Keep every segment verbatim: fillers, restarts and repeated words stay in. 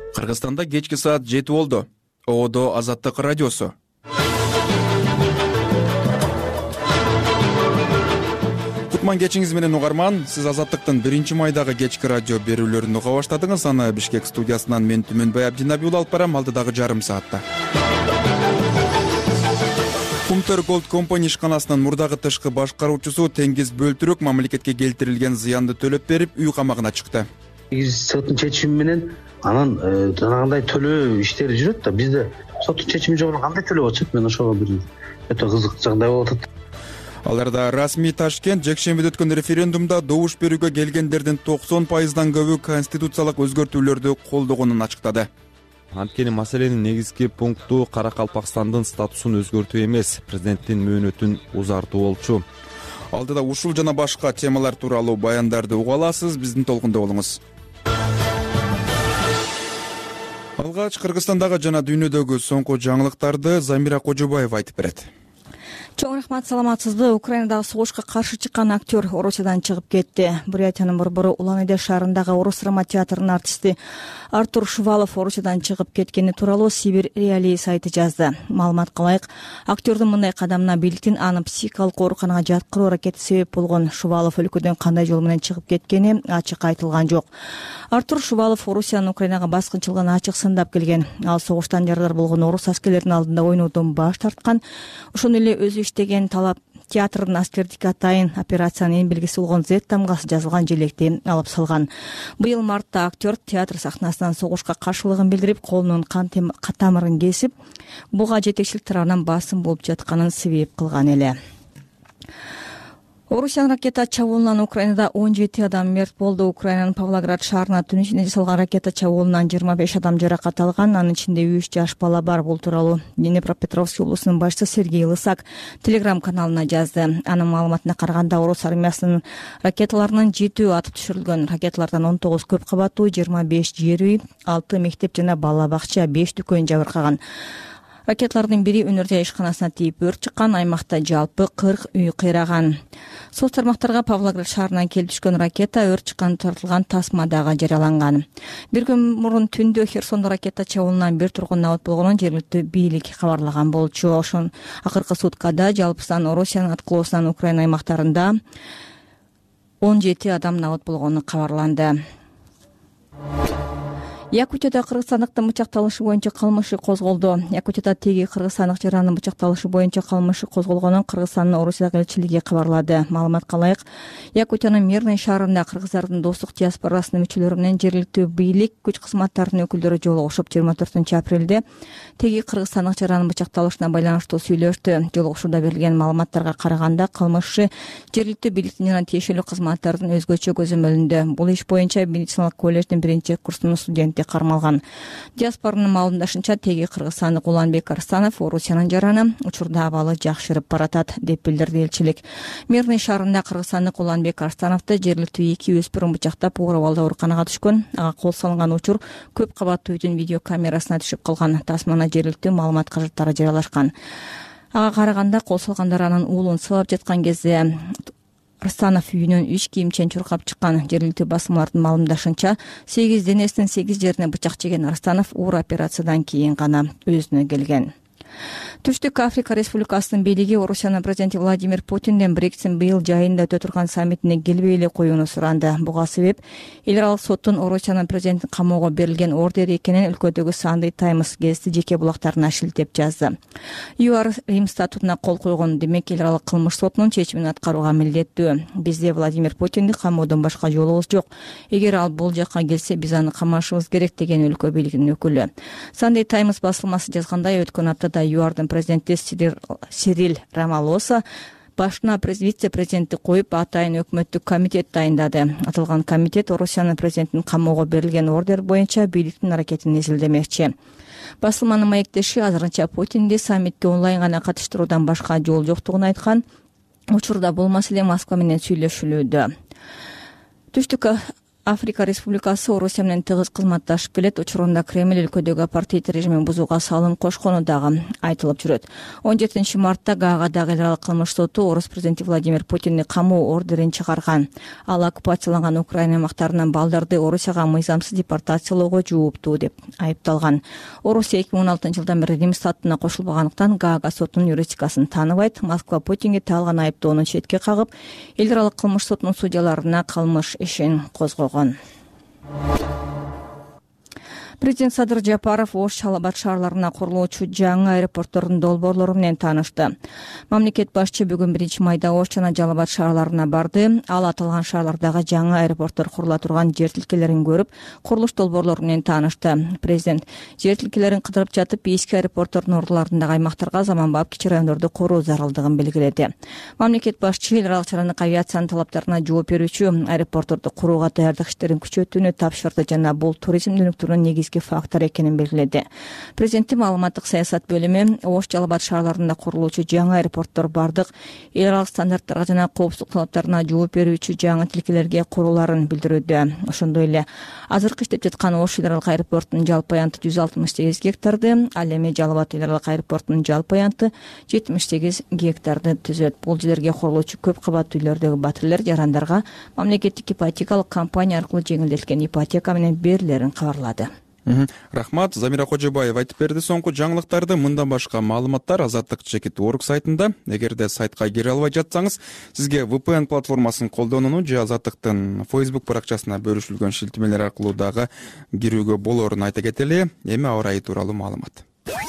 Кыргызстанда кечки саат жети болду. Оодо Азаттык радиосу. Кутман кечиңиз менен угарман. Сиз Азаттыктын биринчи майдагы кечки радио берүүлөрүн уга баштадыңыз. Аны Бишкек студиясынан мен Түмөнбай Абдинабиул алып барам алдыдагы жарым саатта. Кумтөр Gold Company ишканасынын мурдагы тышкы башкаруучусу Теңиз Бөлтүрөк мамлекетке келтирилген зыянды төлөп берип, үй камагына чыкты. Соттун чечими менен анан жанагындай төлөө иштери жүрөт да, бизде соттун чечими жок, кандай төлөп атышат? Мен ошого бир өтө кызык жагдай болуп атат. Аларда расмий Ташкент жекшембиде өткөн референдумда добуш берүүгө келгендердин токсон пайыздан көбү конституциялык өзгөртүүлөрдү колдогонун ачыктады. Анткени маселенин негизги пункту Каракалпакстандын статусун өзгөртүү эмес, президенттин мөөнөтүн узартуу болчу. Алдыда ушул жана башка темалар тууралуу баяндарды уга аласыз, биздин толкунда болуңуз. Алгач Кыргызстандагы жана дүйнөдөгү соңку жаңылыктарды Замира Кожобаева айтып берет. Чоң рахмат, саламатсызбы? Украинадагы согушка каршы чыккан актер Орусиядан чыгып кетти. Бурятиянын борбору Улан-Удэ шаарындагы Орус драма театрынын артисти Артур Шувалов Орусиядан чыгып кеткени тууралуу Сибирь Реалии сайты жазды. Маалыматка ылайык, актердун мындай кадамына бийликтин аны психикалык ооруканага жаткыруу аракети себеп болгон. Шувалов өлкөдөн кандай жол менен чыгып кеткени ачык айтылган жок. Артур Шувалов Орусиянын Украинага баскынчылыгын ачык сындап келген. Ал согуштан жарадар болгон орус аскерлеринин алдында ойноодон баш тарткан. Ошону эле өзү иштеген талап театрдын аскердик атайын операциянын эң белгиси болгон Z тамгасы жазылган желекти алып салган. Быйыл мартта актер театр сахнасынан согушка каршылыгын билдирип, колунун кан тамырын кесип, буга жетекчилик тарабынан басым болуп жатканын себеп кылган эле. Орусиянын ракета чабуулунан Украинада он жети адам мерт болду. Украинанын Павлоград шаарына түн ичинде жасалган ракета чабуулунан жыйырма беш адам жаракат алган, анын ичинде үч жаш бала бар. Бул тууралуу Днепропетровск облусунун башчысы Сергей Лысак Телеграм каналына жазды. Анын маалыматына караганда, орус армиясынын ракеталарынын жетөө атып түшүрүлгөн. Ракеталардан он тогуз көп кабаттуу, жыйырма беш жер үй, алты мектеп жана бала бакча, беш дүкөн жабыркаган. Ракеталардын бири Өнөрдө ишканасына тийип өрт чыккан, аймакта жалпы кырк үй кыйраган. Соц тармактарга Павлоград шаарынан келип түшкөн ракета өрт чыккан тартылган тасма дагы жарыяланган. Бир күн мурун түндө Херсондо ракета чабуулунан бир тургун абат болгонун жергиликтүү бийлик кабарлаган болчу. Ошон акыркы суткада жалпы сан Орусиянын аткылоосунан Украина аймактарында он жети адам абат болгону кабарланды. Якутияда кыргызстандыктын бычакталышы боюнча кылмышы козголду. Якутияда теги кыргызстандык жаранын бычакталышы боюнча кылмышы козголгонун Кыргызстандын Орусиядагы элчилиги кабарлады. Маалыматка ылайык, Якутиянын Мирный шаарында кыргыздардын достук диаспорасынын мүчөлөрү менен жергиликтүү бийлик, күч кызматтарынын өкүлдөрү жолугушуп, жыйырма төртүнчү апрелде теги кыргызстандык жаранын бычакталышына байланыштуу сүйлөштү. Жолугушууда берилген маалыматтарга караганда, кылмышчы жергиликтүү бийликтин жана тиешелүү кызматтардын өзгөчө көзөмөлүндө. Бул иш боюнча медициналык колледждин биринчи курсунун студенти кармалган. Диаспоранын маалымдашынча, теги кыргызстандык Уланбек Арстанов Орусиянын жараны учурда абалы жакшырып баратат, деп билдирди элчилик. Мирный шаарында кыргызстандык Уланбек Арстановду жергиликтүү эки өспүрүм бычактап, оор абалда ооруканага түшкөн. Ага кол салынган учур көп кабаттуу үйдүн видео камерасына түшүп калган. Тасмана жергиликтүү маалымат каражаттары жарыялашкан. Ага караганда, кол салгандар анын уулун сылап жаткан кезде Арстанов үйүнөн үч кийимчен чуркап чыккан. Жергиликтүү басылмалардын маалымдашынча, сегиз денесинин сегиз жерине бычак жеген Арстанов оор операциядан кийин гана өзүнө келген. Түштүк Африка Республикасынын бийлиги Орусиянын президенти Владимир Путинден Брекситтин быйыл жайында өтө турган саммитине келбей эле коюуну суранды. Буга себеп эл аралык соттун Орусиянын президентин камоого берилген ордери экенин өлкөдөгү Sunday Times гезити жеке булактарына шилтеп жазды. ЮАР Рим статутуна кол койгон, демек эл аралык кылмыш сотунун чечимин аткарууга милдеттүү. Бизде Владимир Путинди камоодон башка жолубуз жок. Эгер ал бул жакка келсе, биз аны камашыбыз керек, деген өлкө бийлигинин өкүлү. Sunday Times басылмасы жазгандай, өткөн аптада ЮАРдын президенти Сирил Рамалоса башына вице-президентти коюп, атайын өкмөттүк комитет дайындады. Аталган комитет Орусиянын президентинин камоого берилген ордер боюнча бийликтин аракетин изилдемекчи. Басылманын маектеши азырынча Путинди саммитке онлайн гана катыштыруудан башка жол жоктугун айткан. Учурда бул маселе Москва менен сүйлөшүлүүдө. Түштүк Африка Республикасы Орусия менен тыгыз кызматташып келет. Учурунда Кремль өлкөдөгү апартеид режимин бузууга салым кошкону дагы айтылып жүрөт. он жетинчи мартта Гаагадагы эл аралык кылмыш соту орус президенти Владимир Путинди камоо ордерин чыгарган. Ал оккупацияланган Украина аймактарынан балдарды Орусияга мыйзамсыз депортациялоого жооптуу деп айыпталган. Орусия эки миң он алтынчы жылдан бери Рим статутуна кошулбагандыктан Гаага сотунун юрисдикциясын тааныбайт. Москва Путинге таалган айыптоону четке кагып, эл аралык кылмыш сотунун судьяларына кылмыш ишин козгогон. Президент Садыр Жапаров Ош Чалабад шаарларына курулуучу жаңы аэропорттордун долбоорлору менен таанышты. Мамлекет башчы бүгүн биринчи майда Ош жана Жалал-Абад шаарларына барды. Ал аталган шаарлардагы жаңы аэропорттор курула турган жер тилкелерин көрүп, курулуш долбоорлору менен таанышты. Президент жер тилкелерин кыдырып жатып, эски аэропорттордун ордуларындагы аймактарга заманбап кичи райондорду коруу зарылдыгын белгиледи. Мамлекет башчы эл аралык чарандык авиациянын талаптарына жооп берүүчү аэропортторду курууга даярдык иштерин күчөтүүнү тапшырды жана бул туризм өнүктүрүүнүн негизги фактор экенин белгиледи. Президенттин маалыматтык саясат бөлүмү Ош Жалал-Абад шаарларында курулуучу жаңы аэропорттор бардык эл аралык стандарттарга жана коопсуздук талаптарына жооп берүүчү жаңы тилкелерге курулаарын билдирүүдө. Ошондой эле азыркы иштеп жаткан Ош эл аралык аэропортунун жалпы аянты жүз алтымыш сегиз гектарды, ал эми Жалал-Абад эл аралык аэропортунун жалпы аянты жетимиш сегиз гектарды түзөт. Бул жерлерге курулуучу көп кабаттуу үйлөрдөгү батирлер жарандарга мамлекеттик ипотекалык компания аркылуу жеңилдетилген ипотека менен берилерин кабарлады. Рахмат, Замира Кожобаева айтып берди. Соңку жаңылыктарды мындан башка маалыматтар Азаттык чекит точка орг сайтында. Эгерде сайтка кире албай жатсаңыз, сизге ви пи эн платформасын колдонууну же Азаттыктын Facebook баракчасына бөлүшүлгөн шилтемелер аркылуу дагы кирүүгө болоорун айта кетели. Эми аба ырайы тууралуу маалымат.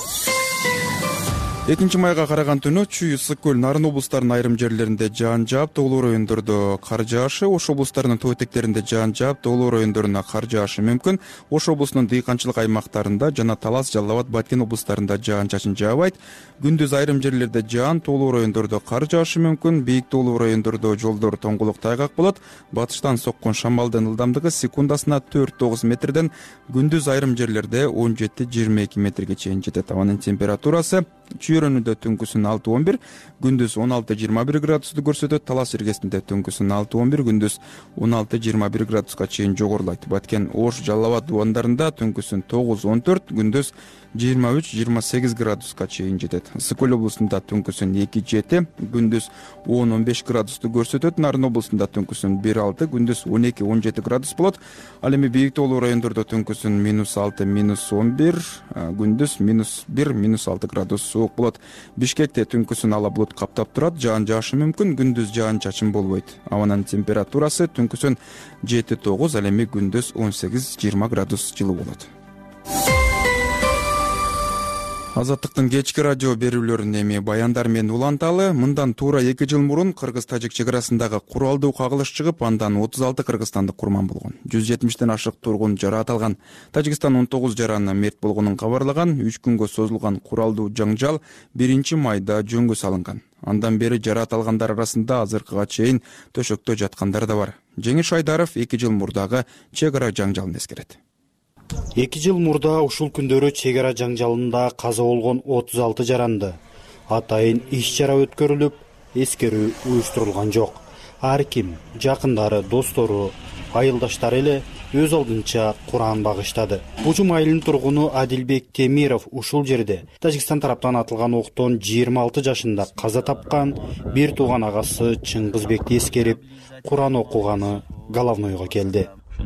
экинчи майга караган түнү Чүй, Ысык көл, Нарын облустарынын айрым жерлеринде жаан жаап, тоолуу райондордо кар жаашы, Ош облустарынын тоо этектеринде жаан жаап, тоолуу райондоруна кар жаашы мүмкүн. Ош облусунун дыйканчылык аймактарында жана Талас, Жалал-Абад, Баткен облустарында жаан-чачын жаабайт. Күндүз айрым жерлерде жаан, тоолуу райондордо кар жаашы мүмкүн. Бийик тоолуу райондордо жолдор тоңгулук тайгак болот. Батыштан соккон шамалдын ылдамдыгы секундасына төрт тогуз метрден, күндүз айрым жерлерде он жети жыйырма эки метрге чейин жетет. Абанын температурасы Чүйрөнүдө түнкүсүн алты он бир, күндүз он алты жыйырма бир градусту көрсөтөт. Талас иргесинде түнкүсүн алты он бир, күндүз он алты жыйырма бир градуска чейин жогорулайт. Баткен, Ош, Жалал-Абад дубандарында түнкүсүн тогуз он төрт, күндүз жыйырма үч жыйырма сегиз градуска чейин жетет. Ысык көл облусунда түнкүсүн эки жети, күндүз он он беш градусту көрсөтөт. Нарын облусунда түнкүсүн бир алты, күндүз он эки он жети градус болот. Ал эми бийик тоолуу райондордо түнкүсүн минус алты он бир, күндүз минус бир алты градус суук болот. Бишкекте түнкүсүн ала булут каптап турат, жаан жаашы мүмкүн, күндүз жаан-чачын болбойт. Абанын температурасы түнкүсүн жети тогуз, ал эми күндүз он сегиз жыйырма градус жылуу болот. Азаттыктын кечки радио берүүлөрүн эми баяндар менен уланталы. Мындан туура эки жыл мурун Кыргыз-Тажик чек арасындагы куралдуу кагылыш чыгып, андан отуз алты кыргызстандык курман болгон. жүз жетимиштен ашык тургун жараат алган. Тажикстан он тогуз жараны мерт болгонун кабарлаган. үч күнгө созулган куралдуу жаңжал биринчи майда жөнгө салынган. Андан бери жараат алгандар арасында азыркыга чейин төшөктө жаткандар да бар. Жеңиш Айдаров эки жыл мурдагы чек ара жаңжалын эскерет. эки жыл мурда ушул күндөрү чек ара жаңжалында каза болгон отуз алты жаранды атайын иш чара өткөрүлүп, эскерүү уюштурулган жок. Ар ким, жакындары, достору, айылдаштары эле өз алдынча Куран багыштады. Бужум айылынын тургуну Адилбек Темиров ушул жерде Тажикстан тараптан атылган октон жыйырма алты жашында каза тапкан бир тууган агасы Чыңгызбекти эскерип, Куран окуганы головнойго келди.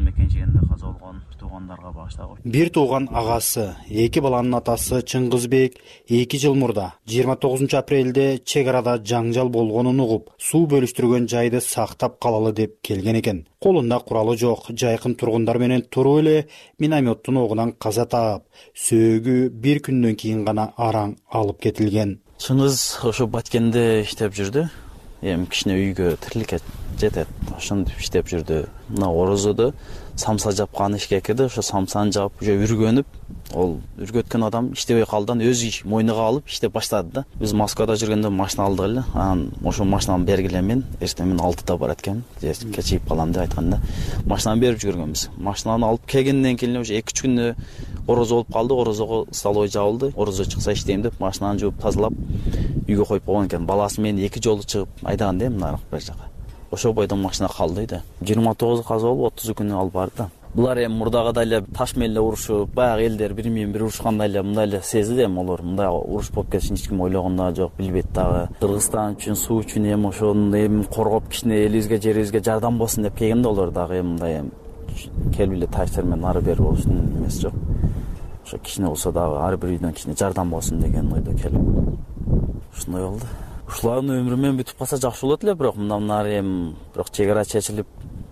Бир тууган агасы, эки баланын атасы Чыңгызбек эки жыл мурда жыйырма тогузунчу апрелде чек арада жаңжал болгонун угуп, суу бөлүштүргөн жайды сактап калалы деп келген экен. Колунда куралы жок, жайкын тургундар менен туруп эле минометтун огунан каза таап, сөөгү бир күндөн кийин гана араң алып кетилген. Чыңгыз ошо Баткенде иштеп жүрдү. Эми кичине үйгө тириликке жетет. Ошондо иштеп жүрдү. Мына Орозодо самса жапкан ишке кирди. Ошо самсаны жаап, уже үргөнүп, ол үргөткөн адам иштебей калдан өз мойнуга алып иштеп баштады да. Биз Москвада жүргөндө машина алдык эле. Анан ошо машинаны бергиле мен, эртең мен алтыда барат экен. Кечип калам деп айтканда, машинаны берип жүргөнбүз. Машинаны алып келгенден кийин уже эки үч күндө орозо болуп калды. Орозого столовый жабылды. Орозо чыкса иштейм деп машинаны жууп тазалап үйгө коюп койгон экен. Баласы мен эки жолу чыгып айдаган да нарык бер жака. ошол бойдон машина калды да. жыйырма тогузу каза болуп отузу күнү алып барды да. Булар эми мурдагыдай эле таш менен эле урушуп, баягы элдер бири менен бири урушкандай эле мындай эле сезди эми олар. Мындай уруш болуп кетишин эч ким ойлогон да жок, билбейт дагы. Кыргызстан үчүн, суу үчүн эми ошону эми коргоп кичине элибизге, жерибизге жардам болсун деп келген да олар дагы эми мындай эми келип эле тачтар менен ары бери болуштун эмеси жок. Ошо кичине болсо дагы ар бир үйдөн кичине жардам болсун деген ойдо келип. Ушундай болду. Ушулардын өмүрү менен бүтүп калса жакшы болот эле, бирок мындан нары эми бирок чек ара чечилип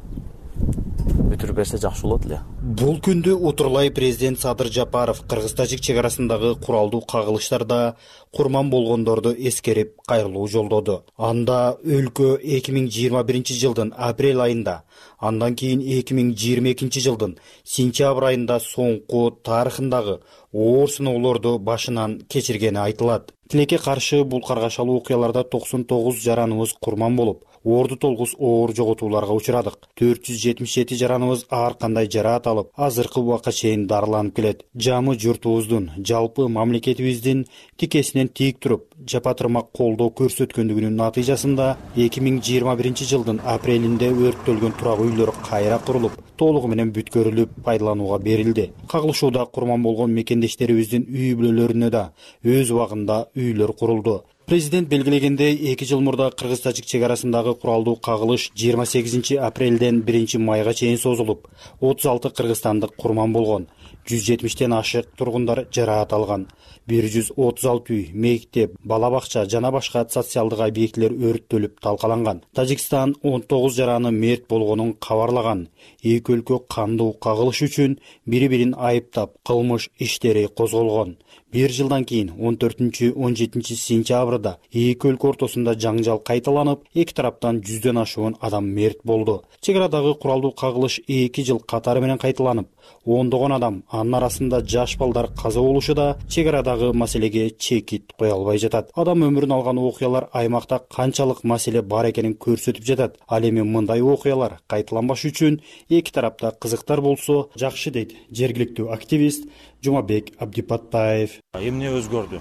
бүтүрүп берсе жакшы болот эле. Бул күндү Утурлай президент Садыр Жапаров Кыргыз-Тажик чек арасындагы куралдуу кагылыштарда курман болгондорду эскерип кайрылуу жолдоду. Анда өлкө эки миң жыйырма биринчи жылдын апрель айында, андан кийин эки миң жыйырма экинчи жылдын сентябрь айында соңку тарыхындагы оор сыноолорду башынан кечиргени айтылат. Тилекке каршы бул каргашалуу окуяларда токсон тогуз жараныбыз курман болуп, орду толгус оор жоготууларга учурадык. төрт жүз жетимиш жети жараныбыз ар кандай жараат алып, азыркы убакка чейин дарыланып келет. Жамы журтубуздун, жалпы мамлекетибиздин тикесинен тийик туруп, жапатырмак колдоо көрсөткөндүгүнүн натыйжасында эки миң жыйырма биринчи жылдын апрелинде өрттөлгөн турак үйлөр кайра курулуп, толугу менен бүткөрүлүп, пайдаланууга берилди. Кагылышууда курман болгон мекендештерибиздин үй бүлөлөрүнө да өз убагында үйлөр курулду. Президент белгилегендей, эки жыл мурда Кыргыз-Тажик чек арасындагы куралдуу кагылыш жыйырма сегизинчи апрелден биринчи майга чейин созулуп, отуз алты кыргызстандык курман болгон, жүз жетимиштен ашык тургундар жараат алган. бир жүз отуз алты үй, мектеп, бала бакча жана башка социалдык объектилер өрттөлүп талкаланган. Тажикстан он тогуз жараны мерт болгонун кабарлаган. Эки өлкө кандуу кагылыш үчүн бири-бирин айыптап, кылмыш иштери козголгон. Бир жылдан кийин он төртүнчү он жетинчи сентябрда эки өлкө ортосунда жаңжал кайталанып, эки тараптан жүздөн ашуун адам мерт болду. Чек арадагы куралдуу кагылыш эки жыл катары менен кайталанып, ондогон адам, анын арасында жаш балдар каза болушу да чек арадагы маселеге чекит кое албай жатат. Адам өмүрүн алган окуялар аймакта канчалык маселе бар экенин көрсөтүп жатат. Ал эми мындай окуялар кайталанбаш үчүн эки тарапта кызыктар болсо жакшы дейт жергиликтүү активист Жумабек Абдипаттаев. Эмне өзгөрдү?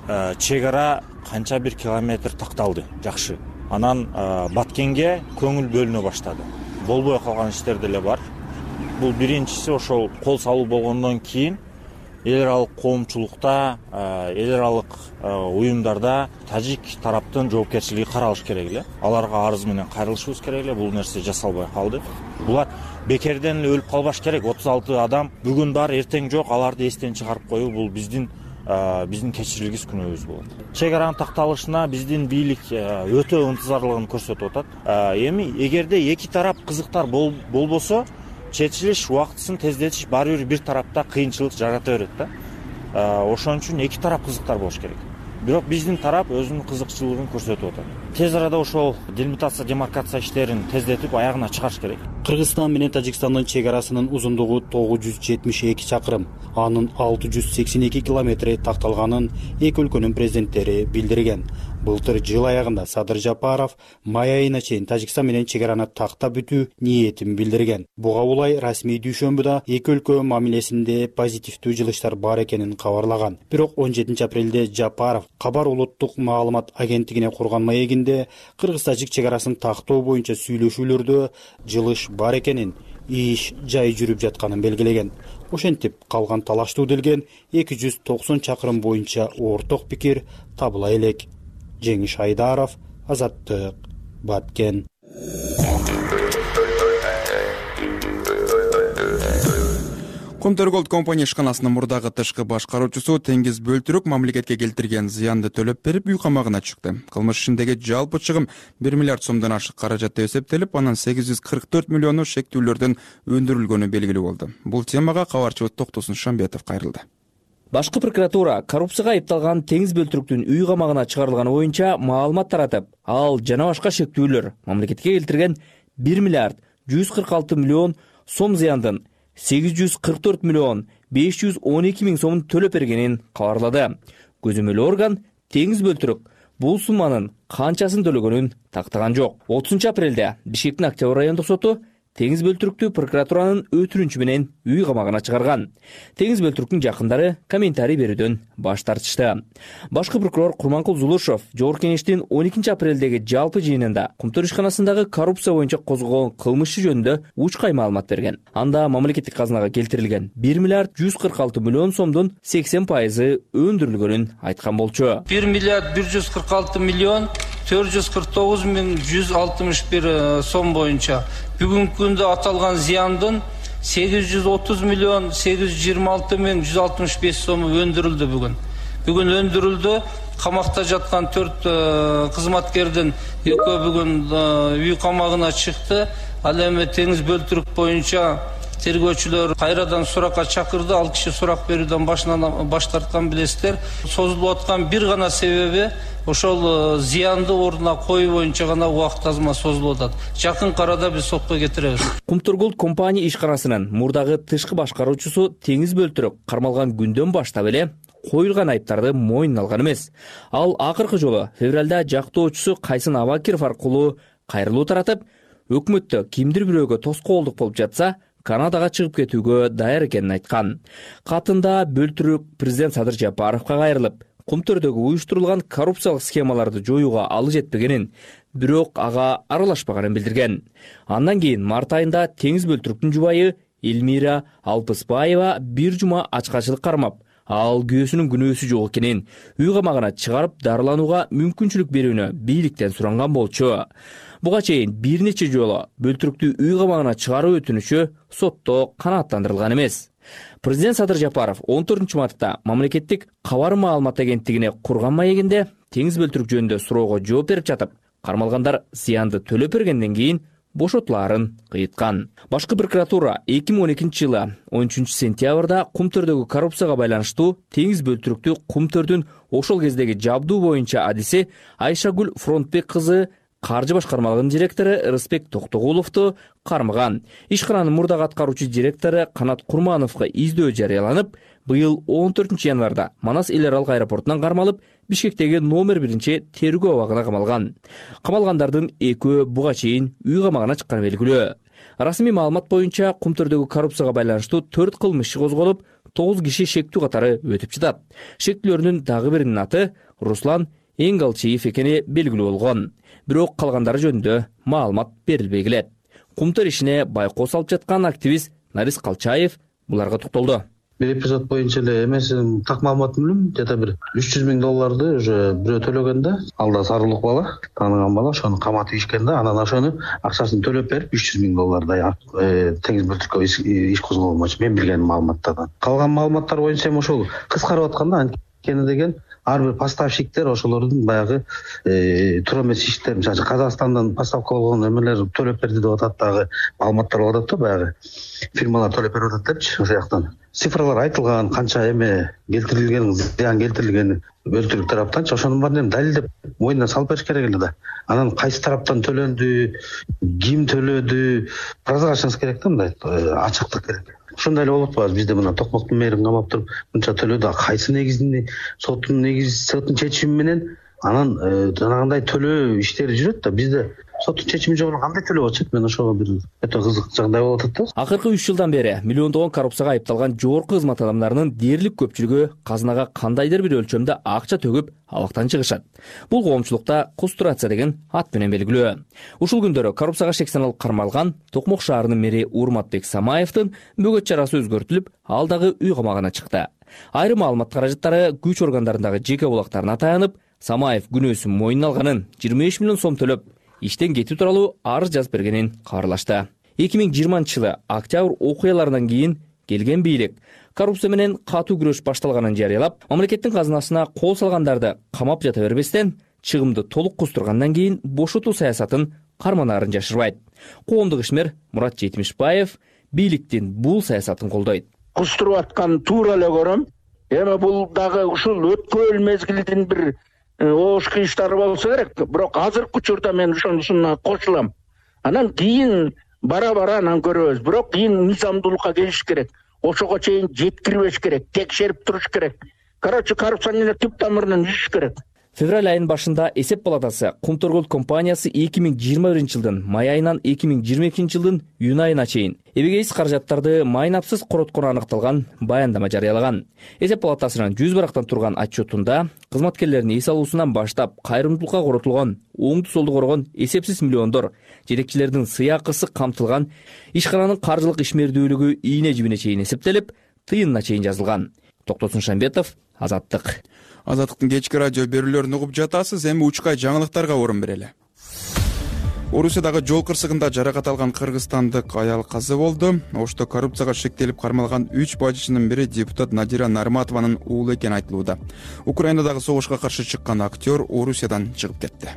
Чек ара канча бир километр такталды, жакшы. Анан Баткенге көңүл бөлүнө баштады. Болбой калган иштер деле бар. Бул биринчиси ошол кол салуу болгондон кийин эл аралык коомчулукта, эл аралык уюмдарда тажик тараптын жоопкерчилиги каралыш керек эле. Аларга арыз менен кайрылышыбыз керек эле. Бул нерсе жасалбай калды. Булар бекерден эле өлүп калбаш керек. отуз алты адам бүгүн бар, эртең жок, аларды эстен чыгарып коюу бул биздин биздин кечирилгис күнөөбүз болот. Чек аранын такталышына биздин бийлик өтө ынтызарлыгын көрсөтүп атат. Эми эгерде эки тарап кызыктар болбосо, чечилиш убактысын тездетиш баары бир бир тарапта кыйынчылык жарата берет да. Ошон үчүн эки тарап кызыктар болуш керек. Бирок биздин тарап өзүнүн кызыкчылыгын көрсөтүп атат. Тез арада ошол делимитация, демаркация иштерин тездетип аягына чыгарыш керек. Кыргызстан менен Тажикстандын чек арасынын узундугу тогуз жүз жетимиш эки чакырым, анын алты жүз сексен эки километри такталганын эки өлкөнүн президенттери билдирген. Былтыр жыл аягында Садыр Жапаров май айына чейин Тажикстан менен чек араны тактап бүтүү ниетин билдирген. Буга улай расмий дүйшөмбүдө эки өлкө мамилесинде позитивдүү жылыштар бар экенин кабарлаган. Бирок он жетинчи апрелде Жапаров Кабар улуттук маалымат агенттигине курган маегинде Кыргыз-Тажик чек арасын тактоо боюнча сүйлөшүүлөрдө жылыш бар экенин, иш жай жүрүп жатканын белгилеген. Ошентип калган талаштуу делген эки жүз токсон чакырым боюнча орток пикир табыла элек. Жеңиш Айдаров, Азаттык, Баткен. Комтөрголд компания ишканасынын мурдагы тышкы башкаруучусу Теңиз Бөлтүрүк мамлекетке келтирген зыянды төлөп берип, үй камагына чыкты. Кылмыш ишиндеги жалпы чыгым бир миллиард сомдон ашык каражатта эсептелип, анан сегиз жүз кырк төрт миллиону шектүүлөрдөн өндүрүлгөнү белгилүү болду. Бул темага кабарчыбыз Токтосун Шамбетов кайрылды. Башкы прокуратура коррупцияга айыпталган Теңиз Бөлтүрүктүн үй камагына чыгарылганы боюнча маалымат таратып, ал жана башка шектүүлөр мамлекетке келтирген бир миллиард жүз кырк алты миллион сом зыяндын сегиз жүз кырк төрт миллион беш жүз он эки миң сомун төлөп бергенин кабарлады. Көзөмөлүү орган Теңиз Бөлтүрүк бул сумманын канчасын төлөгөнүн тактаган жок. отузунчу апрелде Бишкектин Октябрь райондук соту Теңиз Бөлтүрүктү прокуратуранын өтүнүчү менен үй камагына чыгарган. Теңиз Бөлтүрүктүн жакындары комментарий берүүдөн баш тартышты. Башкы прокурор Курманкул Зулушев Жогорку Кеңештин он экинчи апрелдеги жалпы жыйынында Кумтөр ишканасындагы коррупция боюнча козголгон кылмыш иши жөнүндө учкай маалымат берген. Анда мамлекеттик казынага келтирилген бир миллиард жүз кырк алты миллион сомдун сексен пайызы өндүрүлгөнүн айткан болчу. бир миллиард бир жүз кырк алты миллион төрт жүз кырк тогуз миң жүз алтымыш бир сом боюнча бүгүнкү күндө аталган зыяндын сегиз жүз отуз миллион сегиз жүз жыйырма алты миң жүз алтымыш беш сому өндүрүлдү. Бүгүн бүгүн өндүрүлдү. Камакта жаткан төрт кызматкердин экөө бүгүн үй камагына чыкты. Ал эми Теңиз Бөлтүрүк боюнча тергөөчүлөр кайрадан суракка чакырды. Ал киши сурак берүүдөн башынан баш тарткан билесиздер. Созулуп аткан бир гана себеби ошол зыянды ордуна коюу боюнча гана убакыт азма созулуп атат. Жакын арада биз сотко кетиребиз. Кумтургул компания ишканасынын мурдагы тышкы башкаруучусу Теңиз Бөлтүрүк кармалган күндөн баштап эле коюлган айыптарды мойнуна алган эмес. Ал акыркы жолу февралда жактоочусу Кайсын Абакиров аркылуу кайрылуу таратып, өкмөттө кимдир бирөөгө тоскоолдук болуп жатса, Канадага чыгып кетүүгө даяр экенин айткан. Катында Бөлтүрүк президент Садыр Жапаровго кайрылып, Кумтөрдөгү уюштурулган коррупциялык схемаларды жоюуга алы жетпегенин, бирок ага аралашпаганын билдирген. Андан кийин март айында Теңиз Бөлтүрүктүн жубайы Элмира Алпыспаева бир жума ачкачылык кармап, ал күйөөсүнүн күнөөсү жок экенин, үй камагына чыгарып дарыланууга мүмкүнчүлүк берүүнү бийликтен суранган болчу. Буга чейин бир нече жолу Бөлтүрүктү үй камагына чыгаруу өтүнүчү сотто канааттандырылган эмес. Президент Садыр Жапаров он төртүнчү мартта мамлекеттик кабар маалымат агенттигине курган маегинде Теңиз Бөлтүрүк жөнүндө суроого жооп берип жатып, кармалгандар зыянды төлөп бергенден кийин бошотулаарын кыйыткан. Башкы прокуратура эки миң он экинчи жылы он үчүнчү сентябрда Кумтөрдөгү коррупцияга байланыштуу Теңиз Бөлтүрүктү Кумтөрдүн ошол кездеги жабдуу боюнча адиси Айшагүл Фронтбек кызы каржы башкармалыгынын директору Рыспек Токтогуловду кармаган. Ишкананын мурдагы аткаруучу директору Канат Курмановго издөө жарыяланып, быйыл он төртүнчү январда Манас эл аралык аэропортунан кармалып, Бишкектеги номер биринчи тергөө абагына камалган. Камалгандардын экөө буга чейин үй камагына чыкканы белгилүү. Расмий маалымат боюнча Кумтөрдөгү коррупцияга байланыштуу төрт кылмыш иши козголуп, тогуз киши шектүү катары өтүп жатат. Шектүүлөрдүн дагы биринин аты Руслан Эңгалчиев экени белгилүү болгон. Бирок калгандары жөнүндө маалымат берилбей келет. Кумтөр ишине байкоо салып жаткан активист Нарис Калчаев буларга токтолду. Бир эпизод боюнча эле эмес так маалымат билем, жада бир үч жүз миң долларды уже бирөө төлөгөн да, ал да сарылык бала, тааныган бала, ошону каматып ишкен да, анан ошону акчасын төлөп берип үч жүз миң доллардай Теңиз Бөлтүрүккө иш козголгон болчу. Мен билген маалыматтардан. Калган маалыматтар боюнча эми ошол кыскарып атканда анткени деген ар бир поставщиктер ошолордун баягы туура эмес иштер, мисалы Казакстандан поставка болгон эмелер төлөп берди деп атат, дагы маалыматтар болуп атат да, баягы фирмалар төлөп берип атат депчи, ошол жактан. Цифралар айтылган, канча эме келтирилген, зыян келтирилгени Бөлтүрүк тараптанчы, ошонун баарын далилдеп мойнуна салып бериш керек эле да. Анан кайсы тараптан төлөндү, ким төлөдү, прозрачность керек да, мындай ачыктык керек. Ошондой эле болуп атпайбы, бизде мына токмоктун мэрин камап туруп мынча төлөдү, кайсы негизинде соттун негизи соттун чечими менен анан жанагындай төлөө иштери жүрөт да, бизде соттун чечими жок, кандай төлөп атышат? Мен ошого бир өтө кызык жагдай болуп атат да. Акыркы үч жылдан бери миллиондогон коррупцияга айыпталган жогорку кызмат адамдарынын дээрлик көпчүлүгү казынага кандайдыр бир өлчөмдө акча төгүп абактан чыгышат. Бул коомчулукта кустурация деген ат менен белгилүү. Ушул күндөрү коррупцияга шек саналып кармалган Токмок шаарынын мэри Урматбек Самаевдин бөгөт чарасы өзгөртүлүп, ал дагы үй камагына чыкты. Айрым маалымат каражаттары күч органдарындагы жеке булактарына таянып, Самаев күнөөсүн мойнуна алганын, жыйырма беш миллион сом төлөп, иштен кетүү тууралуу арыз жазып бергенин кабарлашты. эки миң жыйырманчы жылы октябрь окуяларынан кийин келген бийлик коррупция менен катуу күрөш башталганын жарыялап, мамлекеттин казынасына кол салгандарды камап жата бербестен, чыгымды толук кустургандан кийин бошотуу саясатын карманаарын жашырбайт. Коомдук ишмер Мурат Жетимишбаев бийликтин бул саясатын колдойт. Кустуруп аткан туура эле көрөм. Эми бул дагы ушул өткөн мезгилдин бир оошку иштери болсо керек. Бирок азыркы учурда мен ошонусуна кошулам. Анан кийин бара-бара анан көрөбүз. Бирок кийин мыйзамдуулукка келиш керек. Ошого чейин жеткирбеш керек, текшерип туруш керек. Короче, коррупцияны түп тамырынан үзүш керек. Февраль айынын башында эсеп палатасы Кумторгол компаниясы эки миң жыйырма биринчи жылдын май айынан эки миң жыйырма экинчи жылдын июнь айына чейин эбегейсиз каражаттарды майнапсыз короткону аныкталган баяндама жарыялаган. Эсеп палатасынын жүз барактан турган отчетунда кызматкерлердин эс алуусунан баштап кайрымдуулукка коротулган оңду солду коргон эсепсиз миллиондор, жетекчилердин сыйакысы камтылган, ишкананын каржылык ишмердүүлүгү ийне жибине чейин эсептелип, тыйынына чейин жазылган. Токтосун Шамбетов, Азаттык. Азаттыктын кечки радио берүүлөрүн угуп жатасыз. Эми учкай жаңылыктарга орун берели. Орусиядагы жол кырсыгында жаракат алган кыргызстандык аял каза болду. Ошто коррупцияга шектелип кармалган үч бажычынын бири депутат Надира Нарматованын уулу экени айтылууда. Украинадагы согушка каршы чыккан актер Орусиядан чыгып кетти.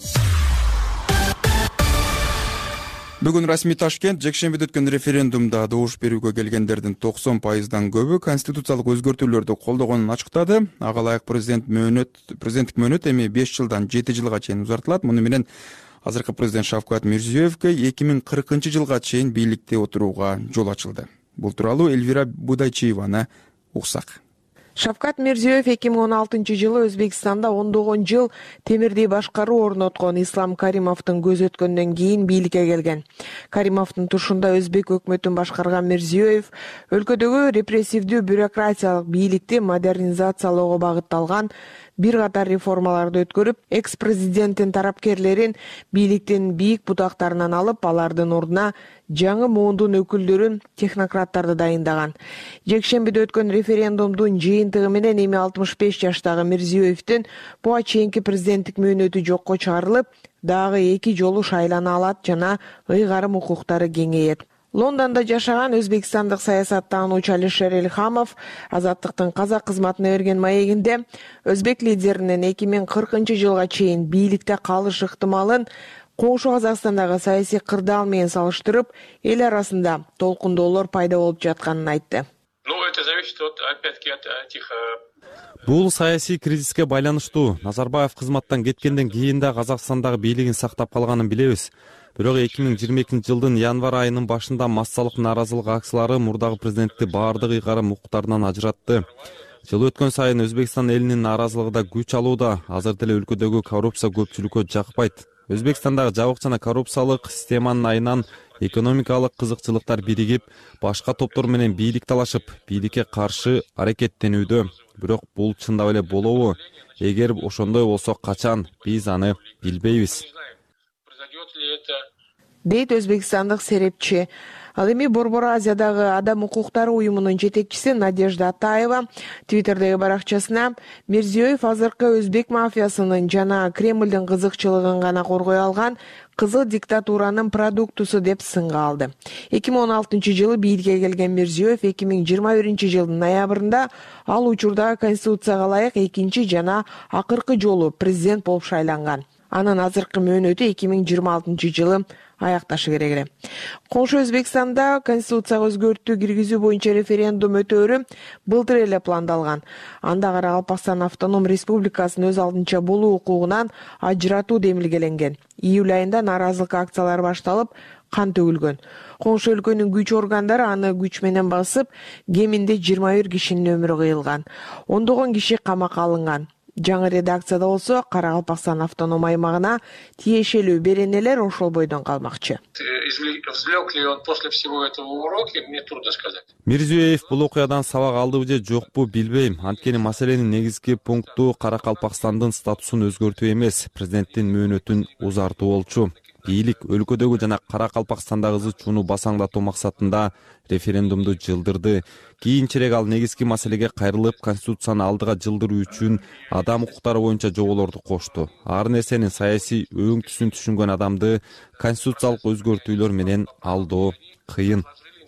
Бүгүн расмий Ташкент жекшембиде өткөн референдумда добуш берүүгө келгендердин токсон пайыздан көбү конституциялык өзгөртүүлөрдү колдогонун ачыктады. Ага ылайык президент мөөнөт президенттик мөөнөт эми беш жылдан жети жылга чейин узартылат. Муну менен азыркы президент Шавкат Мирзиёевке эки миң кыркынчы жылга чейин бийликте отурууга жол ачылды. Бул тууралуу Эльвира Будайчиеваны уксак. Шавкат Мирзиёев эки миң он алтынчы жылы Өзбекстанда ондогон жыл темирдей башкаруу орноткон Ислам Каримовдун көз өткөндөн кийин бийликке келген. Каримовдун тушунда өзбек өкмөтүн башкарган Мирзиёев өлкөдөгү репрессивдүү бюрократиялык бийликти модернизациялоого багытталган бир катар реформаларды өткөрүп, экс-президенттин тарапкерлерин бийликтин бийик бутактарынан алып, алардын ордуна жаңы муундун өкүлдөрүн, технократтарды дайындаган. Жекшембиде өткөн референдумдун жыйынтыгы менен эми алтымыш беш жаштагы Мирзиёевдин буга чейинки президенттик мөөнөтү жокко чыгарылып, дагы эки жолу шайлана алат жана ыйгарым укуктары кеңейет. Лондонда жашаган өзбекстандык саясаттануучу Алишер Эльхамов Азаттыктын казак кызматына берген маегинде өзбек лидеринин эки миң кыркынчы жылга чейин бийликте калыш ыктымалын коңшу Казакстандагы саясий кырдаал менен салыштырып, эл арасында толкундоолор пайда болуп жатканын айтты. Бул саясий кризиске байланыштуу. Назарбаев кызматтан кеткенден кийин да Казакстандагы бийлигин сактап калганын билебиз. Бирок эки миң жыйырма экинчи жылдын январь айынын башында массалык нааразылык акциялары мурдагы президентти баардык ыйгарым укуктарынан ажыратты. Жыл өткөн сайын Өзбекстан элинин нааразылыгы да күч алууда. Азыр деле өлкөдөгү коррупция көпчүлүккө жакпайт. Өзбекстандагы жабык жана коррупциялык системанын айынан экономикалык кызыкчылыктар биригип, башка топтор менен бийлик талашып, бийликке каршы аракеттенүүдө. Бирок бул чындап эле болобу? Эгер ошондой болсо качан, биз аны билбейбиз. Дейт өзбекстандык серепчи. Ал эми Борбор Азиядагы адам укуктары уюмунун жетекчиси Надежда Атаева Твиттердеги баракчасына Мирзиёев азыркы өзбек мафиясынын жана Кремлдин кызыкчылыгын гана коргой алган кызыл диктатуранын продуктусу деп сынга алды. эки миң он алтынчы жылы бийликке келген Мирзиёев эки миң жыйырма биринчи жылдын ноябрында ал учурдагы конституцияга ылайык экинчи жана акыркы жолу президент болуп шайланган. Анын азыркы мөөнөтү эки миң жыйырма алтынчы жылы аякташы керек эле. Коңшу Өзбекстанда конституцияга өзгөртүү киргизүү боюнча референдум өтөөрү былтыр эле пландалган. Анда Каракалпакстан автоном республикасын өз алдынча болуу укугунан ажыратуу демилгеленген. Июль айында нааразылык акциялары башталып, кан төгүлгөн. Коңшу өлкөнүн күч органдары аны күч менен басып, кеминде жыйырма бир кишинин өмүрү кыйылган. Ондогон киши камакка алынган. Жаңы редакцияда болсо Каракалпакстан автоном аймагына тиешелүү беренелер ошол бойдон калмакчы. Мирзиёев бул окуядан сабак алдыбы же жокпу билбейм. Анткени маселенин негизги пункту Каракалпакстандын статусун өзгөртүү эмес, президенттин мөөнөтүн узартуу болчу. Бийлик өлкөдөгү жана Каракалпакстандагы ызы чууну басаңдатуу максатында референдумду жылдырды. Кийинчерээк ал негизги маселеге кайрылып, конституцияны алдыга жылдыруу үчүн адам укуктары боюнча жоболорду кошту. Ар нерсенин саясий өң түсүн түшүнгөн адамды конституциялык өзгөртүүлөр менен алдоо кыйын.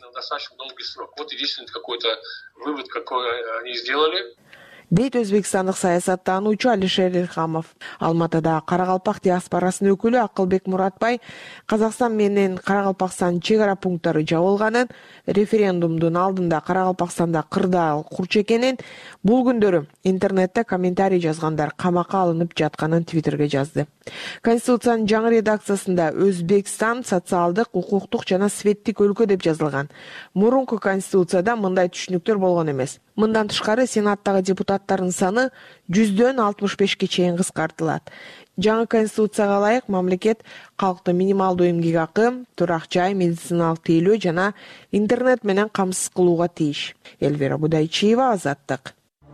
Дейт өзбекстандык саясаттануучу Алишер Эльхамов. Алматыда Каракалпак диаспорасынын өкүлү Акылбек Муратбай Казакстан менен Каракалпакстан чек ара пункттары жабылганын, референдумдун алдында Каракалпакстанда кырдаал курчу экенин, бул күндөрү интернетте комментарий жазгандар камакка алынып жатканын Твиттерге жазды. Конституциянын жаңы редакциясында Өзбекстан социалдык, укуктук жана светтик өлкө деп жазылган. Мурунку конституцияда мындай түшүнүктөр болгон эмес. Мындан тышкары Сенаттагы депутат кызматтардын саны жүздөн алтымыш бешке чейин кыскартылат. Жаңы конституцияга ылайык мамлекет калктын минималдуу эмгек акы, турак жай, медициналык тейлөө жана интернет менен камсыз кылууга тийиш. Элвира Будайчиева, Азаттык.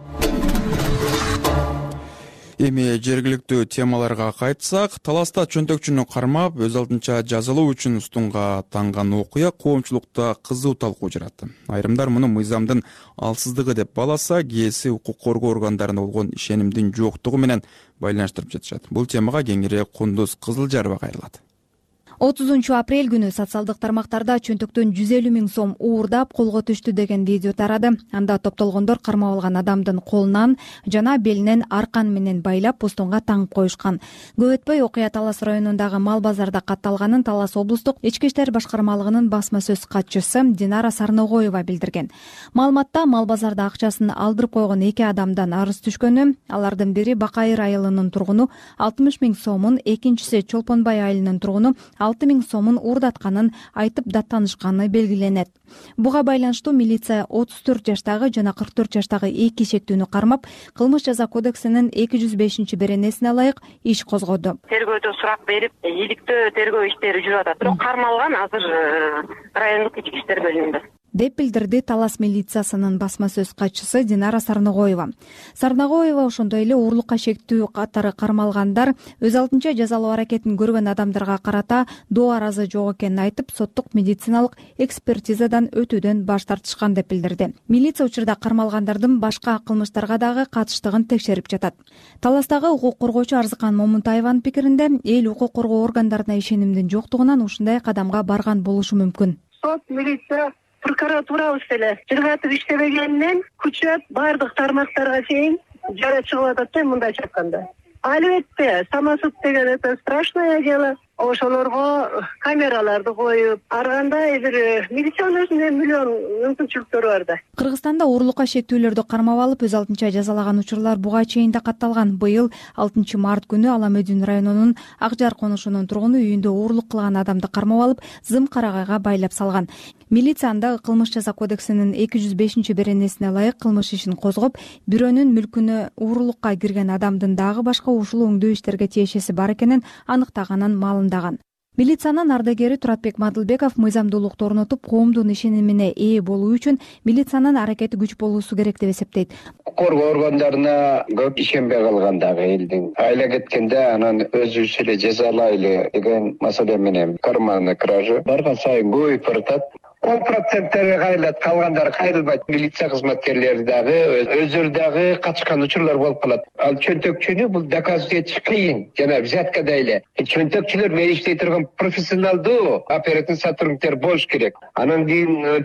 Эми жергиликтүү темаларга кайтсак, Таласта чөнтөкчүнү кармап, өз алдынча жазалоо үчүн устунга танган окуя коомчулукта кызуу талкуу жаратты. Айрымдар муну мыйзамдын алсыздыгы деп баласа, кээси укук коргоо органдарына болгон ишенимдин жоктугу менен байланыштырып жатышат. Бул темага кеңирээк Кундуз Кызылжарова кайрылат. отузунчу апрель күнү социалдык тармактарда чөнтөктөн жүз элүү миң сом уурдап колго түштү деген видео тарады. Анда топтолгондор кармап алган адамдын колунан жана белинен аркан менен байлап устунга таңып коюшкан. Көп өтпөй окуя Талас районундагы мал базарда катталганын Талас облустук ички иштер башкармалыгынын басма сөз катчысы Динара Сарногоева билдирген. Маалыматта мал базарда акчасын алдырып койгон эки адамдан арыз түшкөнү, алардын бири Бакайыр айылынын тургуну алтымыш миң сомун, экинчиси Чолпонбай айылынын тургуну алты миң сомун уурдатканын айтып даттанышканы белгиленет. Буга байланыштуу милиция отуз төрт жаштагы жана кырк төрт жаштагы эки шектүүнү кармап, кылмыш жаза кодексинин эки жүз бешинчи беренесине ылайык иш козгоду. Тергөөдө сурак берип, иликтөө тергөө иштери жүрүп атат. Бирок кармалган азыр райондук ички иштер бөлүмүндө деп билдирди Талас милициясынын басма сөз катчысы Динара Сарногоева. Сарногоева ошондой эле уурлукка шектүү катары кармалгандар өз алдынча жазалоо аракетин көргөн адамдарга карата доо аразы жок экенин айтып, соттук медициналык экспертизадан өтүүдөн баш тартышкан деп билдирди. Милиция учурда кармалгандардын башка кылмыштарга дагы катыштыгын текшерип жатат. Таластагы укук коргоочу Арзыкан Момунтаеванын пикиринде, эл укук коргоо органдарына ишенимдин жоктугунан ушундай кадамга барган болушу мүмкүн. Сот, милиция, прокуратурабыз деле жыргатып иштебегенинен күчөп баардык тармактарга чейин жара чыгып атат да мындай чыкканда. Албетте, самосуд деген өтө страшное дело. Ошолорго камераларды коюп, ар кандай бир милициянын өзүнүн миллион мүмкүнчүлүктөрү бар да. Кыргызстанда уурлукка шектүүлөрдү кармап алып, өз алдынча жазалаган учурлар буга чейин да катталган. Быйыл алтынчы март күнү Аламөдүн районунун Ак Жар конушунун тургуну үйүндө уурлук кылган адамды кармап алып, зым карагайга байлап салган. Милиция анда кылмыш жаза кодексинин эки жүз бешинчи беренесине ылайык кылмыш ишин козгоп, бирөөнүн мүлкүнө уурлукка кирген адамдын дагы башка ушул өңдүү иштерге тиешеси бар экенин аныктаганын маалымдаган. Милициянын ардагери Туратбек Мадылбеков мыйзамдуулукту орнотуп, коомдун ишенимине ээ болуу үчүн милициянын аракети күч болуусу керек деп эсептейт. Коргоо органдарына көп ишенбей калган дагы элдин айла кеткенде анан өзүбүз эле жазалайлы деген маселе менен карманный кража барган сайын көбөйүп баратат. он проценттери кайрылат, калгандары кайрылбайт. Милиция кызматкерлери дагы өздөрү дагы катышкан учурлар болуп калат. Ал чөнтөкчүнү бул доказать этиш кыйын, жана взяткада эле. Чөнтөкчүлөр менен иштей турган профессионалдуу оперативный сотрудниктер болуш керек. Анан кийин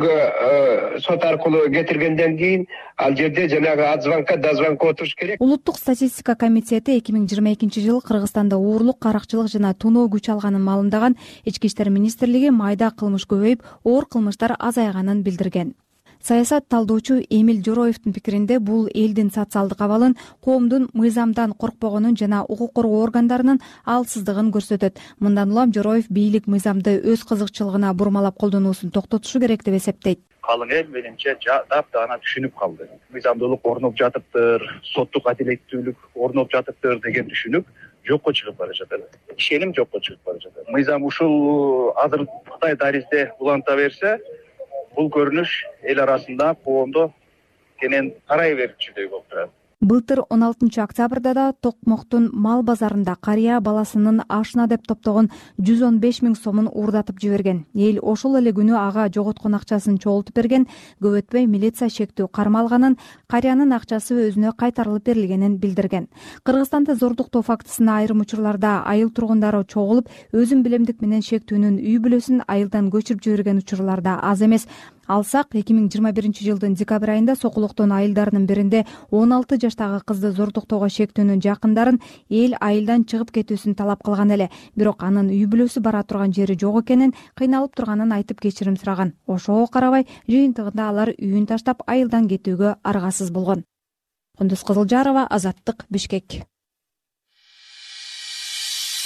түрмөгө сот аркылуу кетиргенден кийин ал жерде жанагы от звонка до звонка отуруш керек. Улуттук статистика комитети эки миң жыйырма экинчи жылы Кыргызстанда уурлук, каракчылык жана тоноо күч алганын маалымдаган. Ички иштер министрлиги майда кылмыш көбөйүп, оор кылмыштар азайганын билдирген. Саясат талдоочу Эмил Жороевдун пикиринде бул элдин социалдык абалын, коомдун мыйзамдан коркпогонун жана укук коргоо органдарынын алсыздыгын көрсөтөт. Мындан улам Жороев бийлик мыйзамды өз кызыкчылыгына бурмалап колдонуусун токтотушу керек деп эсептейт. Калың эл менимче таптана түшүнүп калды. Мыйзамдуулук орноп жатыптыр, соттук адилеттүүлүк орноп жатыптыр деген түшүнүк жокко чыгып бара жатат. Ишеним жокко чыгып бара жатат. Мыйзам ушул азыр Кытай даризде уланта берсе, бул көрүнүш эл арасында коомдо кенен тарай берчүдөй болуп турат. Былтыр он алтынчы октябрда да Токмоктун мал базарында карыя баласынын ашына деп топтогон жүз он беш миң сомун уурдатып жиберген. Эл ошол эле күнү ага жоготкон акчасын чогултуп берген. Көп өтпөй милиция шектүү кармалганын, карыянын акчасы өзүнө кайтарылып берилгенин билдирген. Кыргызстанда зордуктоо фактысына айрым учурларда айыл тургундары чогулуп, өзүн билемдик менен шектүүнүн үй бүлөсүн айылдан көчүрүп жиберген учурлар да аз эмес. Алсак, эки миң жыйырма биринчи жылдын декабрь айында Сокулуктун айылдарынын биринде он алты жаштагы кызды зордуктоого шектүүнүн жакындарын эл айылдан чыгып кетүүсүн талап кылган эле. Бирок анын үй бүлөсү бара турган жери жок экенин, кыйналып турганын айтып кечирим сураган. Ошого карабай, жыйынтыгында алар үйүн таштап айылдан кетүүгө аргасыз болгон. Кундуз Кызылжарова, Азаттык, Бишкек.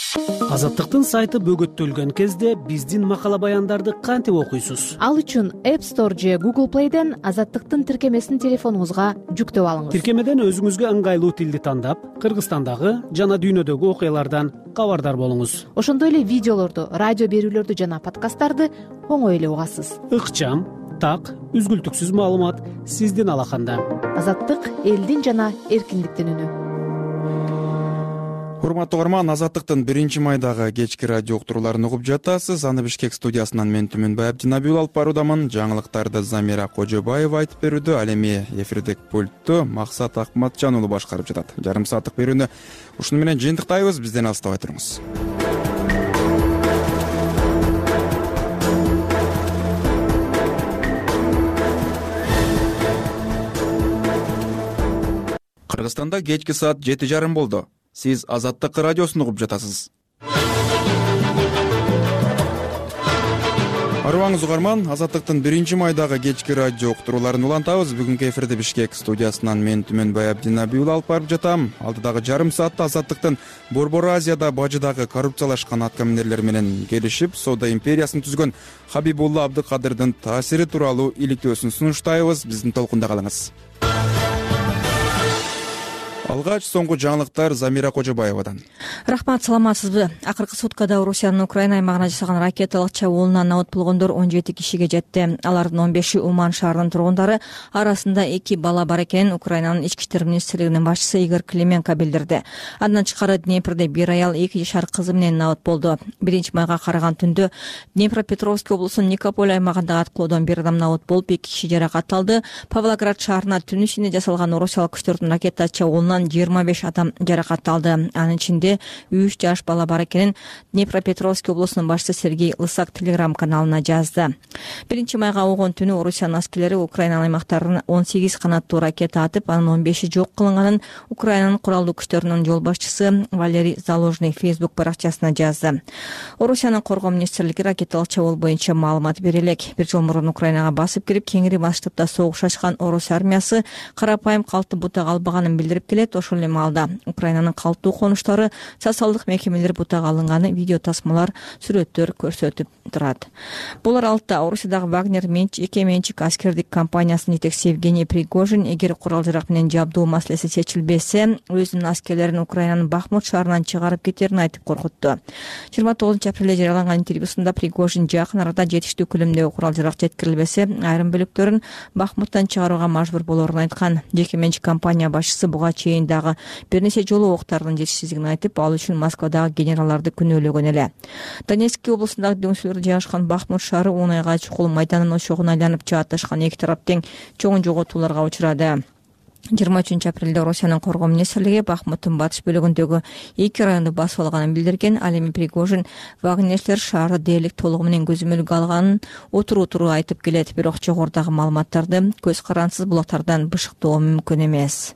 Азаттыктын сайты бөгөттөлгөн кезде биздин макала баяндарды кантип окуйсуз? Ал үчүн App Store же Google Play'ден Азаттыктын тиркемесин телефонуңузга жүктөп алыңыз. Тиркемеден өзүңүзгө ыңгайлуу тилди тандап, Кыргызстандагы жана дүйнөдөгү окуялардан кабардар болуңуз. Ошондой эле видеолорду, радио берүүлөрдү жана подкасттарды оңой эле угасыз. Ыкчам, так, үзгүлтүксүз маалымат сиздин алаканда. Азаттык элдин жана эркиндиктин үнү. Урматтуу угарман, Азаттыктын биринчи майдагы кечки радио уктурууларын угуп жатасыз. Аны Бишкек студиясынан мен Түмөнбай Абдинабиул алып баруудамын. Жаңылыктарды Замира Кожобаева айтып берүүдө, ал эми эфирдик пультту Максат Акматжан уулу башкарып жатат. Жарым сааттык берүүнү ушуну менен жыйынтыктайбыз. Бизден алыстабай туруңуз. Кыргызстанда кечки саат жети жарым болду. Сиз Азаттык радиосун угуп жатасыз. Арыбаңыз угарман, Азаттыктын биринчи майдагы кечки радио уктурууларын улантабыз. Бүгүнкү эфирде Бишкек студиясынан мен Түмөнбай Абдинабиул алып барып жатам. Алдыдагы жарым саатта Азаттыктын Борбор Азияда бажыдагы коррупциялашкан аткаминерлер менен келишип, Соода империясын түзгөн Хабибулла Абдыкадырдын таасири тууралуу иликтөөсүн сунуштайбыз. Биздин толкунда калыңыз. Алгач соңку жаңылыктар Замира Кожобаевадан. Рахмат, саламатсызбы? Акыркы суткада Орусиянын Украина аймагына жасаган ракеталык чабуулунан набыт болгондор он жети кишиге жетти. Алардын он беши Уман шаарынын тургундары, арасында эки бала бар экенин Украинанын ички иштер министрлигинин башчысы Игорь Клименко билдирди. Андан тышкары Днепрде бир аял эки жашар кызы менен набыт болду. биринчи майга караган түндө Днепропетровский облусунун Никополь аймагындагы аткоодон бир адам набыт болуп, эки киши жаракат алды. Павлоград шаарына түн ичинде жасалган орусиялык күчтөрдүн ракета чабуулунан жыйырма беш адам жаракат алды. Анын ичинде үч жаш бала бар экенин Днепропетровский облусунун башчысы Сергей Лысак телеграм каналына жазды. биринчи майга огон түнү Орусиянын аскерлери Украина аймактарын он сегиз канаттуу ракета атып, анын он беши жок кылынганын Украинанын куралдуу күчтөрүнүн жол башчысы Валерий Заложный Facebook баракчасына жазды. Орусиянын коргоо министрлиги ракеталык чабуул боюнча маалымат бере элек. Бир жыл мурун Украинага басып кирип, кеңири масштабда согуш ачкан Орус армиясы карапайым калкты бутага албаганын билдирип келет. Ошол эле маалда Украинанын калктуу конуштары, социалдык мекемелер бутага алынганы видео тасмалар, сүрөттөр көрсөтүп турат. Булар алтта Орусиядагы Вагнер жеке менчик аскердик компаниясынын жетекчиси Евгений Пригожин эгер курал-жарак менен жабдуу маселеси чечилбесе, өзүнүн аскерлерин Украинанын Бахмут шаарынан чыгарып кетерин айтып коркутту. жыйырма тогузунчу апрелде жарыяланган интервьюсунда Пригожин жакын арада жетиштүү көлөмдөгү курал-жарак жеткирилбесе, айрым бөлүктөрүн Бахмуттан чыгарууга мажбур болоорун айткан. Жеке менчик компания башчысы буга чейин дагы бир нече жолу октардын жетишсиздигин айтып, ал үчүн Москвадагы генералдарды күнөөлөгөн эле. Донецк облусундагы дөңсөлөр жайгашкан Бахмут шаары он айга чукул майданын ошогуна айланып жаатташкан эки тарап тең чоң жоготууларга учурады. жыйырма үчүнчү апрелде Орусиянын коргоо министрлиги Бахмуттун батыш бөлүгүндөгү эки районду басып алганын билдирген. Ал эми Пригожин вагнерлер шаарды дээрлик толугу менен көзөмөлгө алганын отуруу туруу айтып келет. Бирок жогорудагы маалыматтарды көз карансыз булактардан бышыктоо мүмкүн эмес.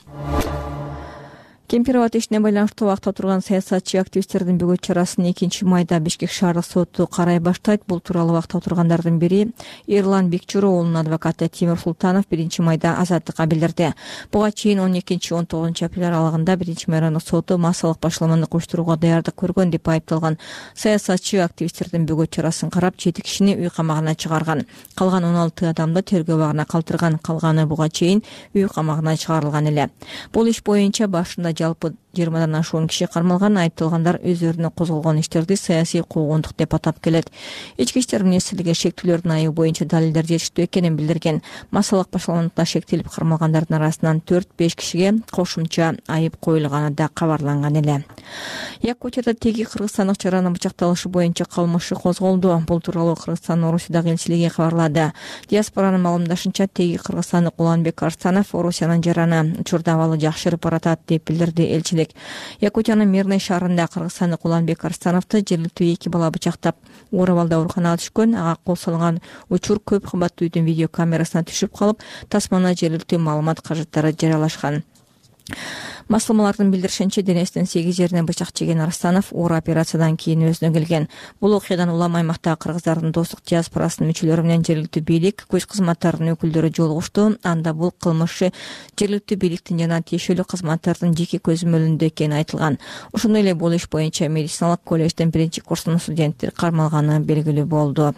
Кемпирабад ишине байланыштуу убакта турган саясатчы активисттердин бөгөт чарасын экинчи майда Бишкек шаардык соту карай баштайт. Бул тууралуу убакта тургандардын бири Эрлан Бекчуроолунун адвокаты Тимур Султанов биринчи майда Азаттыкка билдирди. Буга чейин он экинчи он тогузунчу апрель аралыгында биринчи май райондук соту массалык башаламаны уюштурууга даярдык көргөн деп айыпталган саясатчы активисттердин бөгөт чарасын карап жети кишини үй камагына чыгарган. Калган он алты адамды тергөө абагына калтырган. Калганы буга чейин үй камагына чыгарылган эле. Бул иш боюнча башында жалпы жыйырмадан ашуун киши кармалган. Айыпталгандар өздөрүнө козголгон иштерди саясий куугундук деп атап келет. Ички иштер министрлиги шектүүлөрдүн айыгы боюнча далилдер жетиштүү экенин билдирген. Массалык башаламаныкта шектелип кармалгандардын арасынан төрт беш кишиге кошумча айып коюлганы да кабарланган эле. Якутияда теги кыргызстандык жаранын бычакталышы боюнча кылмышы козголду. Бул тууралуу Кыргызстандын Орусиядагы элчилиги кабарлады. Диаспоранын маалымдашынча, теги кыргызстандык Уланбек Арстанов Орусиянын жараны учурда абалы жакшырып баратат деп билдирди элчилик. Якутиянын Мирный шаарында кыргызстандык Уланбек Арстановду жергиликтүү эки бала бычактап, Оорабалда ооруканага түшкөн. Ага кол салынган учур көп кабаттуу үйдүн видео камерасына түшүп калып, тасманы жергиликтүү маалымат каражаттары жарыялашкан. Басылмалардын билдиришинче, денесинин сегиз жерине бычак жеген Арстанов оор операциядан кийин өзүнө келген. Бул окуядан улам аймактагы кыргыздардын достук диаспорасынын мүчөлөрү менен жергиликтүү бийлик, көч кызматтарынын өкүлдөрү жолугушту. Анда бул кылмышы жергиликтүү бийликтин жана тиешелүү кызматтардын жеке көзөмөлүндө экени айтылган. Ошондой эле бул иш боюнча медициналык колледжден биринчи курстун студенттери кармалганы белгилүү болду.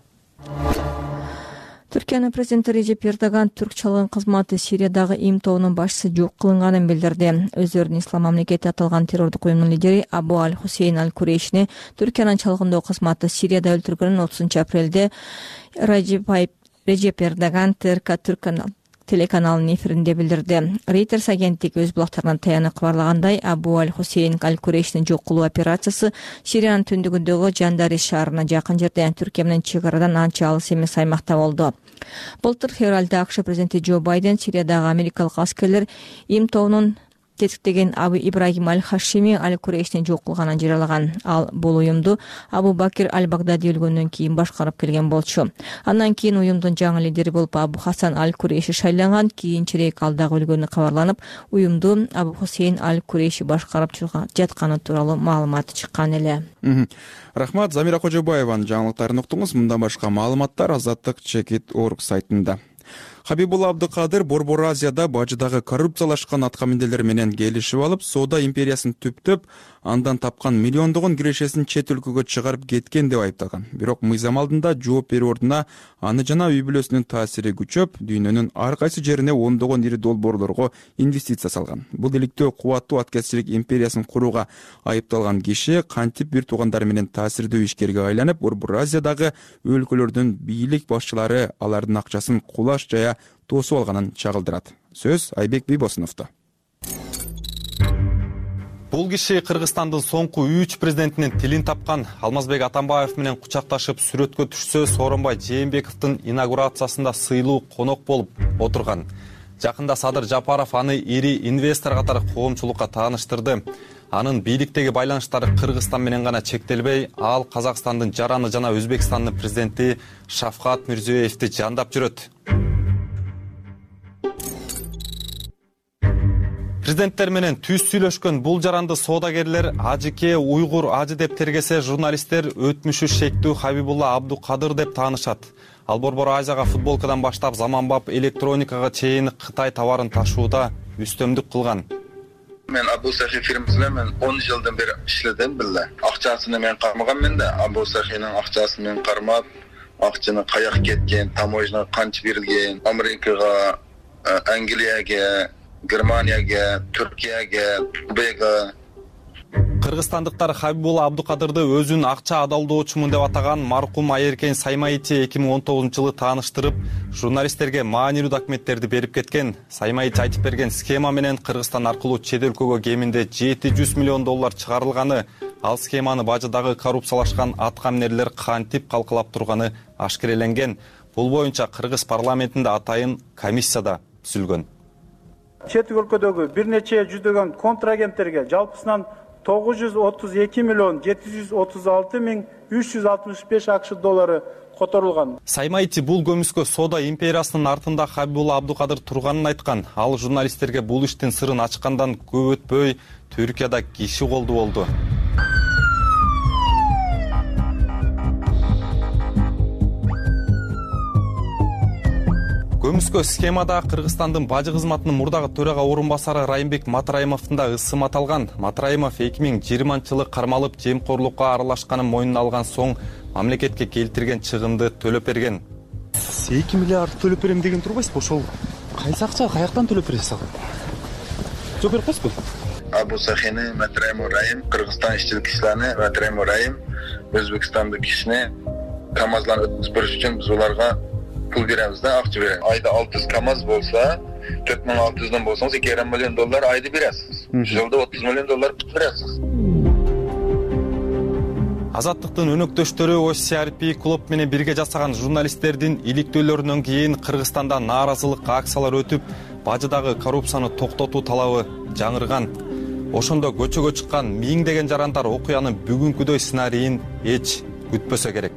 Түркиянын президенти Режеп Эрдоган түрк чалгын кызматы Сириядагы ИМ тобунун башчысы жок кылынганын билдирди. Өздөрүнүн ислам мамлекети аталган террордук уюмдун лидери Абу Аль-Хусейн Аль-Курейшини Түркиянын чалгындоо кызматы Сирияда өлтүргөнүн отузунчу апрелде Режеп Эрдоган ТРК Түрк телеканалынын эфиринде билдирди. Reuters агенттиги өз булактарынан таянып кабарлагандай, Абу Аль-Хусейн Аль-Курейшини жок кылуу операциясы Сириянын түндүгүндөгү Жандариш шаарына жакын жерде, Түркия менен чек арадан анча алыс эмес аймакта болду. Былтыр февралда АКШ президенти Джо Байден Сириядагы америкалык аскерлер ИМ тобунун тетиктеген Абу Ибрагим Аль-Хашими Аль-Курейшини жок кылганын жарыялаган. Ал бул уюмду Абу Бакир Аль-Багдади өлгөндөн кийин башкарып келген болчу. Андан кийин уюмдун жаңы лидери болуп Абу Хасан Аль-Курейши шайланган. Кийинчерээк ал дагы өлгөнү кабарланып, уюмду Абу Хусейн Аль-Курейши башкарып жатканы тууралуу маалымат чыккан эле. Рахмат, Замира Кожобаеванын жаңылыктарын уктуңуз. Мындан башка маалыматтар Азаттык чекит точка орг сайтында. Хабибулла Абдыкадыр Борбор Азияда бажыдагы коррупциялашкан аткаминдерлер менен келишип алып, соода империясын түптөп, андан тапкан миллиондогон кирешесин чет өлкөгө чыгарып кеткен деп айыпталган. Бирок мыйзам алдында жооп берүү ордуна аны жана үй бүлөсүнүн таасири күчөп, дүйнөнүн ар кайсы жерине ондогон ири долбоорлорго инвестиция салган. Бул иликтөө кубаттуу аткезчилик империясын курууга айыпталган киши кантип бир туугандары менен таасирдүү ишкерге айланып, Борбор Азиядагы өлкөлөрдүн бийлик башчылары алардын акчасын кулаш жая тосуп алганын чагылдырат. Сөз Айбек Бийбосуновдо. Бул киши Кыргызстандын соңку үч президентинин тилин тапкан. Алмазбек Атамбаев менен кучакташып сүрөткө түшсө, Сооронбай Жээнбековдун инаугурациясында сыйлуу конок болуп отурган. Жакында Садыр Жапаров аны ири инвестор катары коомчулукка тааныштырды. Анын бийликтеги байланыштары Кыргызстан менен гана чектелбей, ал Казакстандын жараны жана Өзбекстандын президенти Шавкат Мирзиёевди жандап жүрөт. Президенттер менен түз сүйлөшкөн бул жаранды соодагерлер Ажике уйгур ажы деп тергесе, журналисттер өтмүшү шектүү Хабибулла Абдукадыр деп таанышат. Ал Борбор Азияга футболкадан баштап заманбап электроникага чейин Кытай товарын ташууда үстөмдүк кылган. Мен Абу Сахи фирмасында мен он жылдан бери иштедим биле. Акчасын мен кармаган мен да Абу Сахинин акчасын мен кармап, акчаны каяк кеткен, таможня канча берилген, Америкага, Англияга, Германияга, Түркияга, Тубайга. Кыргызстандыктар Хабибулла Абдукадырды өзүн акча адалдоочумун деп атаган маркум Айеркен Саймаити эки миң он тогузунчу жылы тааныштырып, журналисттерге маанилүү документтерди берип кеткен. Саймаити айтып берген схема менен Кыргызстан аркылуу чет өлкөгө кеминде жети жүз миллион доллар чыгарылганы, ал схеманы бажыдагы коррупциялашкан аткаминерлер кантип калкалап турганы ашкереленген. Бул боюнча Кыргыз парламентинде атайын комиссияда түзүлгөн. Чет өлкөдөгү бир нече жүздөгөн контрагенттерге жалпысынан тогуз жүз отуз эки миллион жети жүз отуз алты миң үч жүз алтымыш беш акш доллары которулган. Саймаити бул көмүскө соода империясынын артында Хабибулла Абдукадыр турганын айткан. Ал журналисттерге бул иштин сырын ачкандан көп өтпөй Түркияда киши колду болду. Көмүскө схемада Кыргызстандын бажы кызматынын мурдагы төрага орун басары Райымбек Матраимовдун да ысым аталган. Матраимов эки миң жыйырманчы жылы кармалып, жемкорлукка аралашканын мойнуна алган соң мамлекетке келтирген чыгымды төлөп берген. эки миллиард төлөп берем деген турбайсызбы? Ошол кайсы акча, каяктан төлөп бересиз? Жооп берип коесузбу? Абу Сахини Матраимов Райым, Кыргызстан иштелик кишилерини Матраимов Райым, Өзбекстандык кишини КамАЗларны өткүзүп бериш үчүн биз уларга pul beremiz da, akçe veremiz. Ayda altı yüz kamaz bolsa, dört bin altı yüzden bolsanız iki yarım milyon dolar ayda beresiz. Yılda otuz milyon dolar beresiz. Азаттыктын өнөктөштөрү О С Р П клуб менен бирге жасаган журналисттердин иликтөөлөрүнөн кийин Кыргызстанда нааразылык акциялар өтүп, бажыдагы коррупцияны токтотуу талабы жаңырган. Ошондо көчөгө чыккан миңдеген жарандар окуянын бүгүнкүдөй сценарийин эч күтпөсө керек.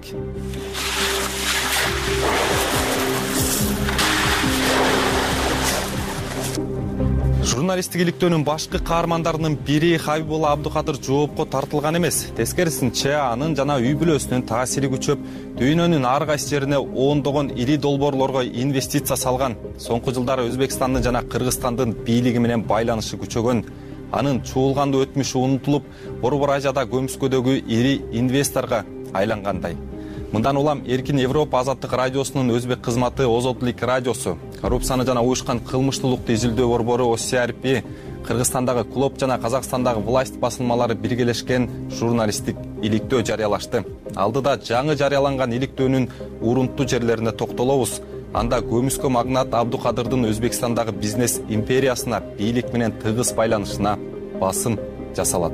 Журналисттик иликтөөнүн башкы каармандарынын бири Хабибулла Абдукадыр жоопко тартылган эмес. Тескерисинче, анын жана үй бүлөсүнүн таасири күчөп, дүйнөнүн ар кайсы жерине ондогон ири долбоорлорго инвестиция салган. Соңку жылдары Өзбекстандын жана Кыргызстандын бийлиги менен байланышы күчөгөн. Анын чуулгандуу өтмүшү унутулуп, Борбор Азияда көмүскөдөгү ири инвесторго айлангандай. Мындан улам Эркин Европа азаттык радиосунун өзбек кызматы Озодлик радиосу, коррупцияны жана уюшкан кылмыштуулукту изилдөө борбору О С R P, Кыргызстандагы Клоп жана Казакстандагы Власть басылмалары биргелешкен журналисттик иликтөө жарыялашты. Алдыда жаңы жарыяланган иликтөөнүн урунттуу жерлерине токтолобуз. Анда көмүскө магнат Абдукадырдын Өзбекстандагы бизнес империясына бийлик менен тыгыз байланышына басым жасалат.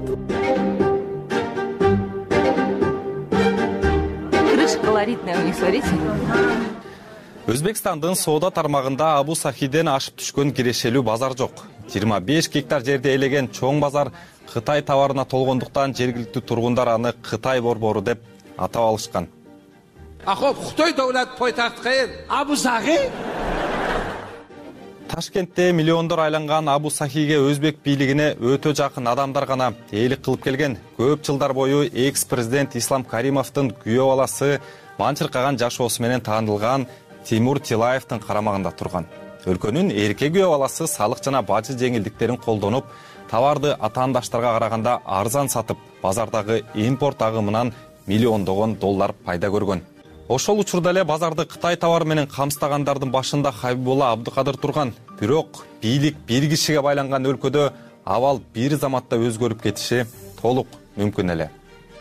Колоритная у них, смотрите. Өзбекстандын соода тармагында Абу Сахиден ашып түшкөн кирешелүү базар жок. жыйырма беш гектар жерди ээлеген чоң базар Кытай товарына толгондуктан жергиликтүү тургундар аны Кытай борбору деп атап алышкан. Ахоп, Кытай давлат пойтахты кайер? Абу Сахи? Ташкентте миллиондор айланган Абу Сахиге өзбек бийлигине өтө жакын адамдар гана ээлик кылып келген. Көп жылдар бою экс-президент Ислам Каримовдун күйөө баласы манчыркаган жашоосу менен таанылган Тимур Тилаевдин карамагында турган. Өлкөнүн эрке күйөө баласы салык жана бажы жеңилдиктерин колдонуп, товарды атаандаштарга караганда арзан сатып, базардагы импорт агымынан миллиондогон доллар пайда көргөн. Ошол учурда эле базарды Кытай товары менен камсыздагандардын башында Хабибулла Абдукадыр турган. Бирок бийлик бир кишиге байланган өлкөдө абал бир заматта өзгөрүп кетиши толук мүмкүн эле.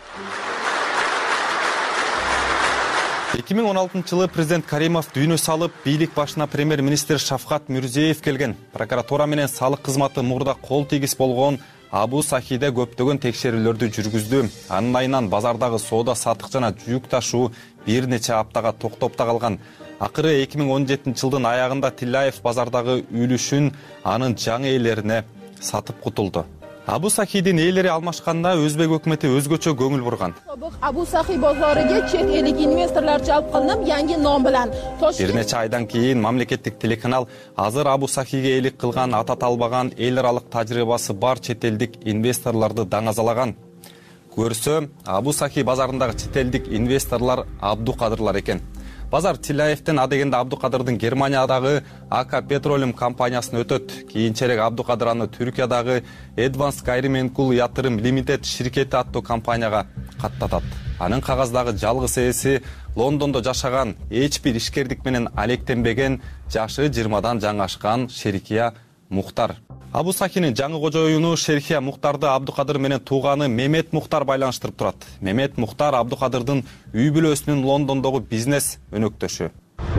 эки миң он алтынчы жылы президент Каримов дүйнө салып, бийлик башына премьер-министр Шавкат Мирзиеев келген. Прокуратура менен салык кызматы мурда кол тийгиз болгон Абу Сахиде көптөгөн текшерүүлөрдү жүргүздү. Анын айынан базардагы соода сатык жана жүк ташуу бир нече аптага токтоп да калган. Акыры эки миң он жетинчи жылдын аягында Тилаев базардагы үлүшүн анын жаңы ээлерине сатып кутулду. Абу Сахидин ээлери алмашканда өзбек өкмөтү өзгөчө көңүл бурган. Абу Сахи бозорига чет элик инвесторлор жалп кылынып, yangi nom bilan Бир нече айдан кийин мамлекеттик телеканал азыр Абу Сахиге ээлик кылган ата талбаган эл аралык тажрыйбасы бар чет элдик инвесторлорду даңазалаган. Көрсө, Абу Сахи базарындагы чет элдик инвесторлор Абдукадырлар экен. Базар Тилаевден адегенде Абдукадырдын Германиядагы А К Petroleum компаниясына өтөт. Кийинчерээк Абдукадыр аны Түркиядагы Advanced Gayrimenkul Yatırım Limited ширкети аттуу компанияга каттатат. Анын кагаздагы жалгыз ээси Лондондо жашаган, эч бир ишкердик менен алектенбеген, жашы жыйырмадан жаңашкан Шерикия Мухтар. Абу Сахинин жаңы кожоюну Шерихия Мухтарды Абдукадыр менен тууганы Мемет Мухтар байланыштырып турат. Мемет Мухтар Абдукадырдын үй бүлөсүнүн Лондондогу бизнес өнөктөшү.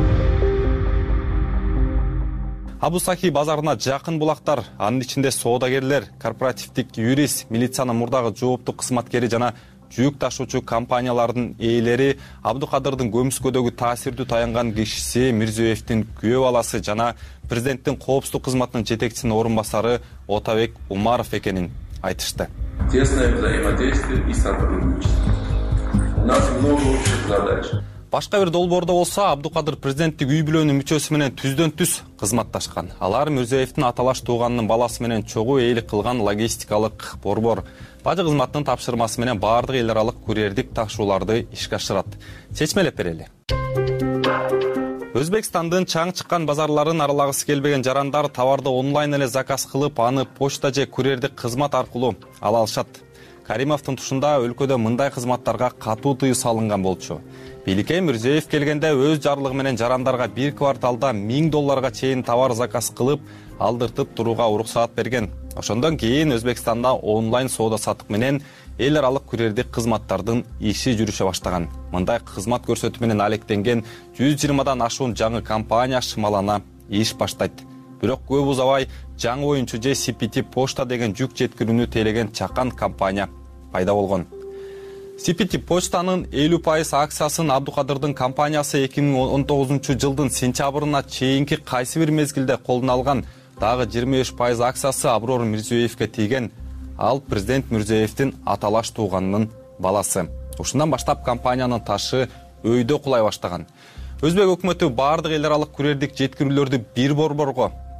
Абу Сахи базарына жакын булактар, анын ичинде соодагерлер, корпоративдик юрист, милициянын мурдагы жооптуу кызматкери жана жүк ташуучу компаниялардын ээлери, Абдукадырдын көмүскөдөгү таасирдүү таянган кишиси Мирзиеевдин күйөө баласы жана президенттин коопсуздук кызматынын жетекчисинин орун басары Отабек Умаров экенин айтышты. Тесное взаимодействие и сотрудничество. У нас много общих задач. Башка бир долбоордо болсо Абдукадыр президенттик үй бүлөнүн мүчөсү менен түздөн түз кызматташкан. Алар Мирзиеевдин аталаш тууганынын баласы менен чогуу ээлик кылган логистикалык борбор. Бажы кызматынын тапшырмасы менен баардык эл аралык курьердик ташууларды ишке ашырат. Чечмелеп берели. Өзбекстандын чаң чыккан базарларын аралагысы келбеген жарандар товарды онлайн эле заказ кылып, аны почта же курьердик кызмат аркылуу ала алышат. Каримовдун тушунда өлкөдө мындай кызматтарга катуу тыюу салынган болчу. Бийликке Мирзиеев келгенде өз жарлыгы менен жарандарга бир кварталда миң долларга чейин товар заказ кылып, алдыртып турууга уруксаат берген. Ошондон кийин Өзбекстанда онлайн соода сатык менен эл аралык курьердик кызматтардын иши жүрүшө баштаган. Мындай кызмат көрсөтүү менен алектенген жүз жыйырмадан ашуун жаңы компания шымалана иш баштайт. Бирок көп узабай жаңы оюнчу же Си Пи Ти почта деген жүк жеткирүүнү тейлеген чакан компания пайда болгон. Си Пи Ти почтанын элүү пайыз акциясын Абдукадырдын компаниясы эки миң он тогузунчу жылдын сентябрына чейинки кайсы бир мезгилде колуна алган. Дагы жыйырма беш пайыз акциясы Аброр Мирзиеевге тийген. Ал президент Мирзиеевдин аталаш тууганынын баласы. Ушундан баштап компаниянын ташы өйдө кулай баштаган. Өзбек өкмөтү баардык эл аралык курьердик жеткирүүлөрдү бир борборго,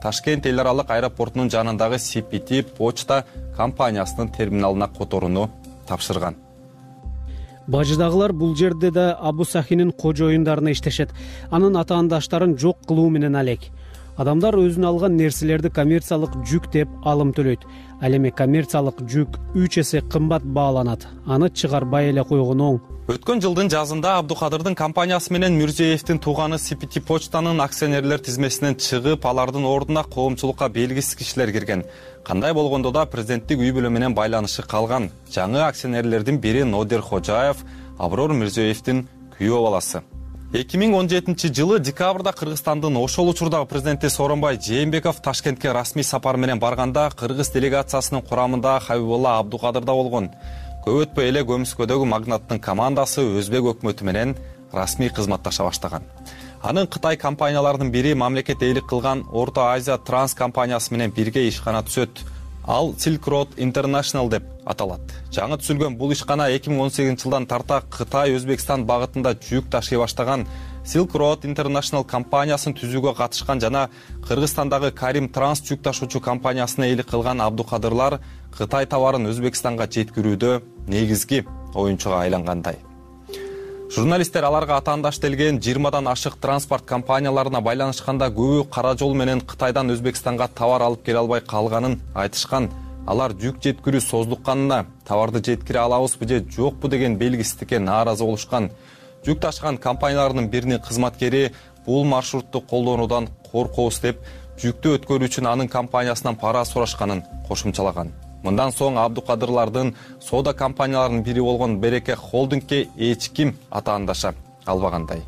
Ташкент эл аралык аэропортунун жанындагы си пи ти почта компаниясынын терминалына которууну тапшырган. Бажыдагылар бул жерде да Абу Сахинин кожоюндарына иштешет. Анын атаандаштарын жок кылуу менен алек. Адамдар өзүнө алган нерселерди коммерциялык жүк деп алым төлөйт. Ал эми коммерциялык жүк үч эсе кымбат бааланат. Аны чыгарбай эле койгон оң. Өткөн жылдын жазында Абдукадырдын компаниясы менен Мирзиевдин тууганы си пи ти почтанын акционерлер тизмесинен чыгып, алардын ордуна коомчулукка белгисиз кишилер кирген. Кандай болгондо да президенттик үй бүлө менен байланышы калган. Жаңы акционерлердин бири Нодир Хожаев, Аброр Мирзиевдин күйөө баласы. эки миң он жетинчи жылы декабрда Кыргызстандын ошол учурдагы президенти Сооронбай Жээнбеков Ташкентке расмий сапар менен барганда кыргыз делегациясынын курамында Хабибулла Абдукадыр да болгон. Көп өтпөй эле Көмүскөдөгү магнаттын командасы өзбек өкмөтү менен расмий кызматташа баштаган. Анын Кытай компанияларынын бири мамлекет ээлик кылган Орто Азия Транс компаниясы менен бирге ишкана түзөт. Ал Silk Road International деп аталат. Жаңы түзүлгөн бул ишкана эки миң он сегизинчи жылдан тарта Кытай Өзбекстан багытында жүк ташый баштаган Silk Road International компаниясын түзүүгө катышкан жана Кыргызстандагы Карим Транс жүк ташуучу компаниясына ээлик кылган Абдукадырлар Кытай товарын Өзбекстанга жеткирүүдө негизги оюнчуга айлангандай. Журналисттер аларга атаандаш делген жыйырмадан ашык транспорт компанияларына байланышканда көбү кара жол менен Кытайдан Өзбекстанга товар алып келе албай калганын айтышкан. Алар жүк жеткирүү создукканына, товарды жеткире алабызбы же жокпу деген белгисиздикке нааразы болушкан. Жүк ташыган компанияларынын биринин кызматкери бул маршрутту колдонуудан коркобуз деп, жүктү өткөрүүчүнүн анын компаниясынан пара сурашканын кошумчалаган. Мындан соң Абдукадырлардын соода компанияларынын бири болгон Береке холдингке эч ким атаандаша албагандай.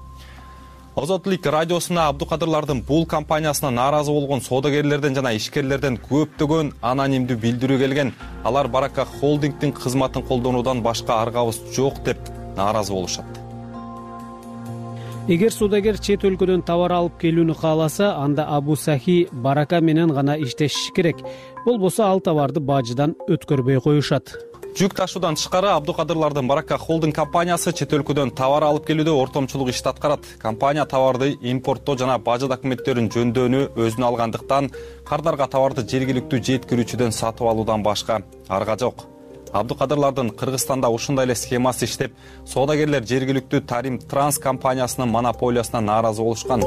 Озотлик радиосуна Абдукадырлардын бул компаниясына нааразы болгон соодагерлерден жана ишкерлерден көптөгөн анонимдүү билдирүү келген. Алар Барака холдингдин кызматын колдонуудан башка аргабыз жок деп нааразы болушат. Эгер соодагер чет өлкөдөн товар алып келүүнү кааласа, анда Абу Сахи Барака менен гана иштеши керек. Болбосо ал товарды бажыдан өткөрбөй коюшат. Жүк ташуудан тышкары Абдукадырлардын Барака холдинг компаниясы чет өлкөдөн товар алып келүүдө ортомчулук ишти аткарат. Компания товарды импорттоо жана бажы документтерин жөндөөнү өзүнө алгандыктан кардарга товарды жергиликтүү жеткирүүчүдөн сатып алуудан башка арга жок. Абдукадырлардын Кыргызстанда ушундай эле схемасы иштеп, соодагерлер жергиликтүү Тарим Транс компаниясынын монополиясына нааразы болушкан.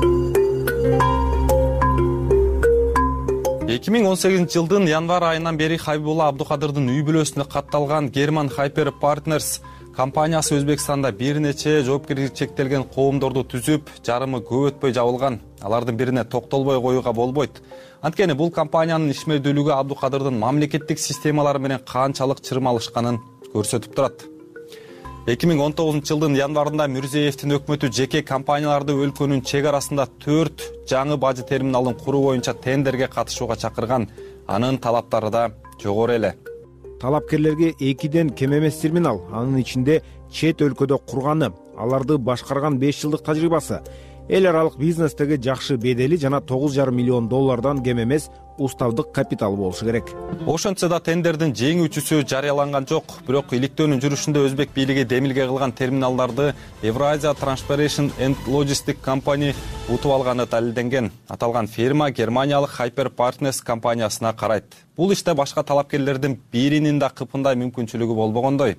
эки миң он сегизинчи жылдын январь айынан бери Хабибулла Абдукадырдын үй бүлөсүнө катталган German Hyper Partners компаниясы Өзбекстанда бир нече жоопкерчилиги чектелген коомдорду түзүп, жарымы көп өтпөй жабылган. Алардын бирине токтолбой коюуга болбойт. Анткени бул компаниянын ишмердүүлүгү Абдукадырдын мамлекеттик системалары менен канчалык чырмалышканын көрсөтүп турат. эки миң он тогузунчу жылдын январында Мирзиевдин өкмөтү жеке компанияларды өлкөнүн чек арасында төрт жаңы бажы терминалын куруу боюнча тендерге катышууга чакырган. Анын талаптары да жогору эле. Талапкерлерге экиден кем эмес терминал, анын ичинде чет өлкөдө курганы, аларды башкарган беш жылдык тажрыйбасы, эл аралык бизнестеги жакшы бедели жана тогуз жарым миллион доллардан кем эмес уставдык капитал болушу керек. Ошентсе да тендердин жеңүүчүсү жарыяланган жок. Бирок иликтөөнүн жүрүшүндө Өзбек бийлиги демилге кылган терминалдарды Евразия Transportation and Logistics Company утуп алганы далилденген. Аталган фирма германиялык Hyper Partners компаниясына карайт. Бул иште башка талапкерлердин биринин да кыпындай мүмкүнчүлүгү болбогондой.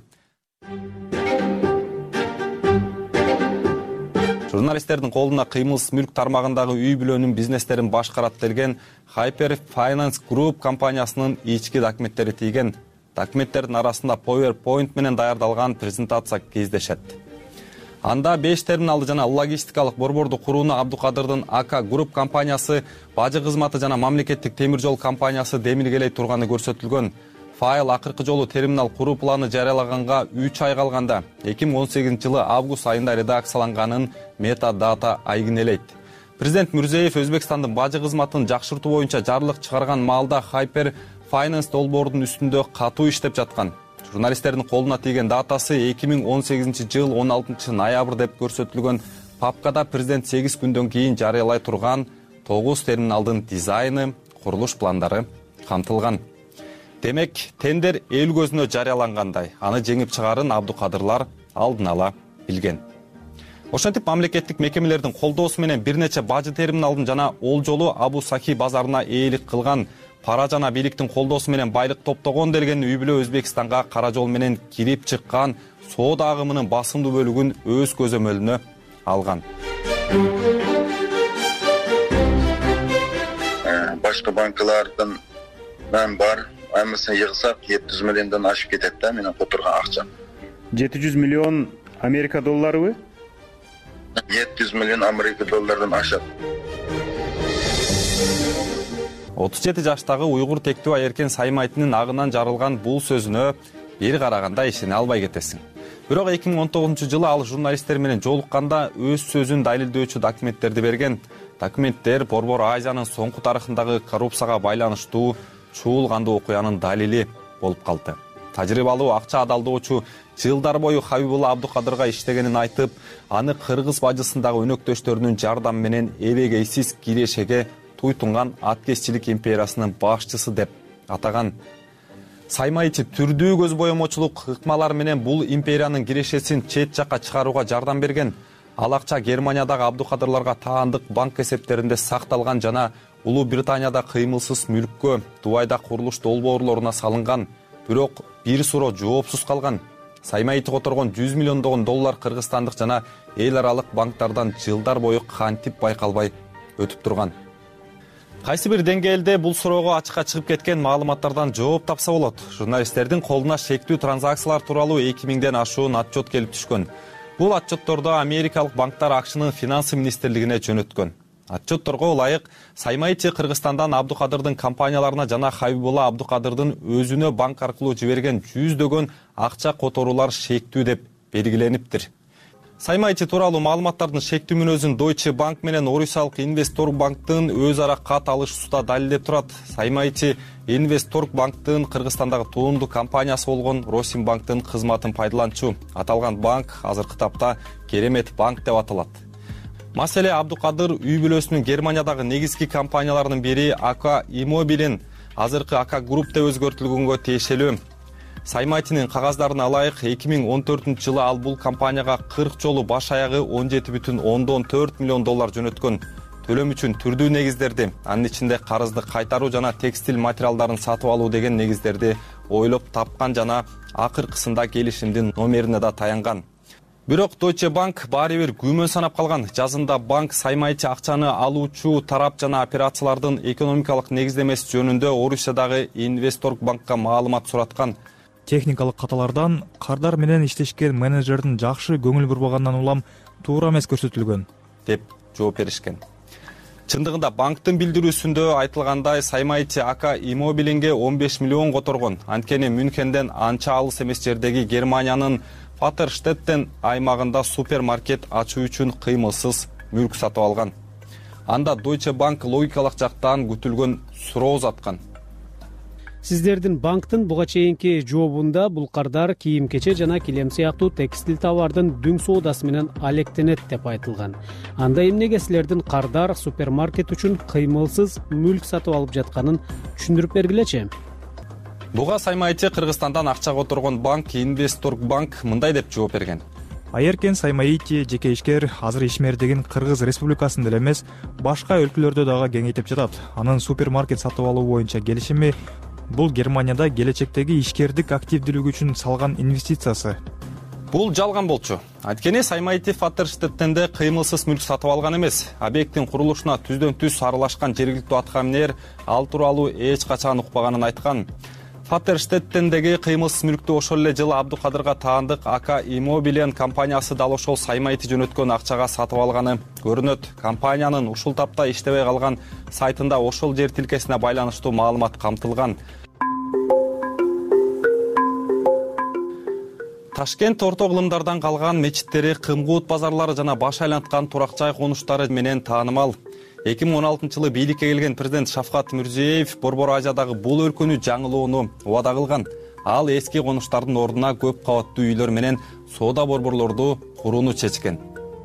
Журналисттердин колуна кыймылсыз мүлк тармагындагы үй бүлөнүн бизнестерин башкарат делген Hyper Finance Group компаниясынын ички документтери тийген. Документтердин арасында PowerPoint менен даярдалган презентация кездешет. Анда беш терминалды жана логистикалык борборду курууну Абдукадырдын АК Group компаниясы, бажы кызматы жана мамлекеттик темир жол компаниясы демилгелей турганы көрсөтүлгөн. Файл акыркы жолу терминал куруу планы жарыялаганга үч ай калганда эки миң он сегизинчи жылы август айында редакцияланганын метадата айгинелейт. Президент Мирзиев Өзбекстандын бажы кызматын жакшыртуу боюнча жарлык чыгарган маалда Hyper Finance долбоордун үстүндө катуу иштеп жаткан. Журналисттердин колуна тийген датасы эки миң он сегизинчи жыл он алтынчы ноябрь деп көрсөтүлгөн. Папкада президент сегиз күндөн кийин жарыялай турган тогуз терминалдын дизайны, курулуш пландары камтылган. Демек, тендер эл көзүнө жарыялангандай, аны жеңип чыгарын Абдукадырлар алдын ала билген. Ошентип мамлекеттик мекемелердин колдоосу менен бир нече бажы терминалдын жана ол жолу Абу Сахи базарына ээлик кылган пара жана бийликтин колдоосу менен байлык топтогон делген үй бүлө Өзбекстанга кара жол менен кирип чыккан соода агымынын басымдуу бөлүгүн өз көзөмөлүнө алган. Башка банкалардан мен бар, аймасын йыгсак жети жүз миллиондон ашып кетет да менен которган акча. жети жүз миллион Америка долларыбы? жети жүз миллион Америка доллардан ашат. отуз жети жаштагы уйгур тектүү айеркен Саймайтинин агынан жарылган бул сөзүнө бир караганда ишене албай кетесиң. Бирок эки миң он тогузунчу жылы ал журналисттер менен жолукканда өз сөзүн далилдөөчү документтерди берген. Документтер Борбор Азиянын соңку тарыхындагы коррупцияга байланыштуу чуулгандуу окуянын далили болуп калды. Тажрыйбалуу акча адалдоочу жылдар бою Хабибулла Абдукадырга иштегенин айтып, аны кыргыз бажысындагы өнөктөштөрүнүн жардамы менен эбегейсиз кирешеге туйтунган аткезчилик империясынын башчысы деп атаган. Саймайчи түрдүү көз боемочулук ыкмалар менен бул империянын кирешесин чет жакка чыгарууга жардам берген. Ал акча Германиядагы Абдукадырларга таандык банк эсептеринде сакталган жана Улуу Британияда кыймылсыз мүлккө, Дубайда курулуш долбоорлоруна салынган. Бирок бир суроо жоопсуз калган. Саймайти которгон жүз миллиондогон доллар кыргызстандык жана эл аралык банктардан жылдар бою кантип байкалбай өтүп турган. Кайсы бир деңгээлде бул суроого ачыкка чыгып кеткен маалыматтардан жооп тапса болот. Журналисттердин колуна шектүү транзакциялар тууралуу эки миңден ашуун отчет келип түшкөн. Бул отчетторду Америкалык банктар АКШнын финансы министрлигине жөнөткөн. Отчетторго ылайык Саймайти Кыргызстандан Абдукадырдын компанияларына жана Хабибулла Абдукадырдын өзүнө банк аркылуу жиберген жүздөгөн акча которуулар шектүү деп белгилениптир. Саймайти тууралуу маалыматтардын шектүү мүнөзүн Deutsche Bank менен Орусиялык Инвесторг банктын өз ара кат алышуусунда далилдеп турат. Саймайти Инвесторг банктын Кыргызстандагы туунду компаниясы болгон Росимбанктын кызматын пайдаланчу. Аталган банк азыркы тапта Керемет банк деп аталат. Маселе Абдукадыр үй бүлөсүнүн Германиядагы негизги компанияларынын бири АК Иммобилен азыркы АК Групп деп өзгөртүлгөнгө тиешелүү. Саймайтинин кагаздарына ылайык эки миң он төртүнчү жылы ал бул компанияга кырк жолу баш аягы он жети бүтүн ондон төрт миллион доллар жөнөткөн. Төлөм үчүн түрдүү негиздерди, анын ичинде карызды кайтаруу жана текстиль материалдарын сатып алуу деген негиздерди ойлоп тапкан жана акыркысында келишимдин номерине да таянган. Бирок Deutsche Bank баары бир күмөн санап калган. Жазында банк Саймайти акчаны алуучу тарап жана операциялардын экономикалык негиздемеси жөнүндө Орусиядагы Инвесторг банкка маалымат сураткан. Техникалык каталардан кардар менен иштешкен менеджердин жакшы көңүл бурбагандан улам туура эмес көрсөтүлгөн деп жооп беришкен. Чындыгында банктын билдирүүсүндө айтылгандай Саймайти АК Иммобиленге он беш миллион которгон. Анткени Мюнхенден анча алыс эмес жердеги Германиянын Фатерштеттен аймагында супермаркет ачуу үчүн кыймылсыз мүлк сатып алган. Анда Deutsche Bank логикалык жактан күтүлгөн суроо узаткан. Сиздердин банктын буга чейинки жообунда бул кардар кийим-кече жана килем сыяктуу текстиль товардын дүң соодасы менен алектенет деп айтылган. Анда эмнеге силердин кардар супермаркет үчүн кыймылсыз мүлк сатып алып жатканын түшүндүрүп бергилечи. Буга Саймайти Кыргызстандан акча которгон банк Инвесторг банк мындай деп жооп берген. Айеркен Саймайти жеке ишкер азыр ишмердигин Кыргыз Республикасында эле эмес, башка өлкөлөрдө дагы кеңейтип жатат. Анын супермаркет сатып алуу боюнча келишими бул Германияда келечектеги ишкердик активдүүлүгү үчүн салган инвестициясы. Бул жалган болчу. Анткени Саймайти Фатерштеттенде кыймылсыз мүлк сатып алган эмес. Объекттин курулушуна түздөн түз аралашкан жергиликтүү аткаминер ал тууралуу эч качан укпаганын айткан. Фатерштеттендеги кыймылсыз мүлктү ошол эле жылы Абдукадырга таандык АК Иммобилен компаниясы дал ошол Саймайти жөнөткөн акчага сатып алганы көрүнөт. Компаниянын ушул тапта иштебей калган сайтында ошол жер тилкесине байланыштуу маалымат камтылган. Ташкент орто кылымдардан калган мечиттери, кымкуут базарлары жана баш айланткан турак жай конуштары менен таанымал. эки миң он алтынчы жылы бийликке келген президент Шавкат Мирзиеев Борбор Азиядагы бул өлкөнү жаңылоону убада кылган. Ал эски конуштардын ордуна көп кабаттуу үйлөр менен соода борборлорду курууну чечкен.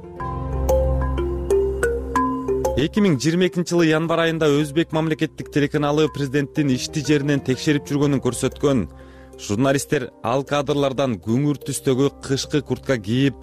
эки миң жыйырма экинчи жылы январь айында Өзбек мамлекеттик телеканалы президенттин ишти жеринен текшерип жүргөнүн көрсөткөн. Журналисттер ал кадрлардан күңүр түстөгү кышкы куртка кийип,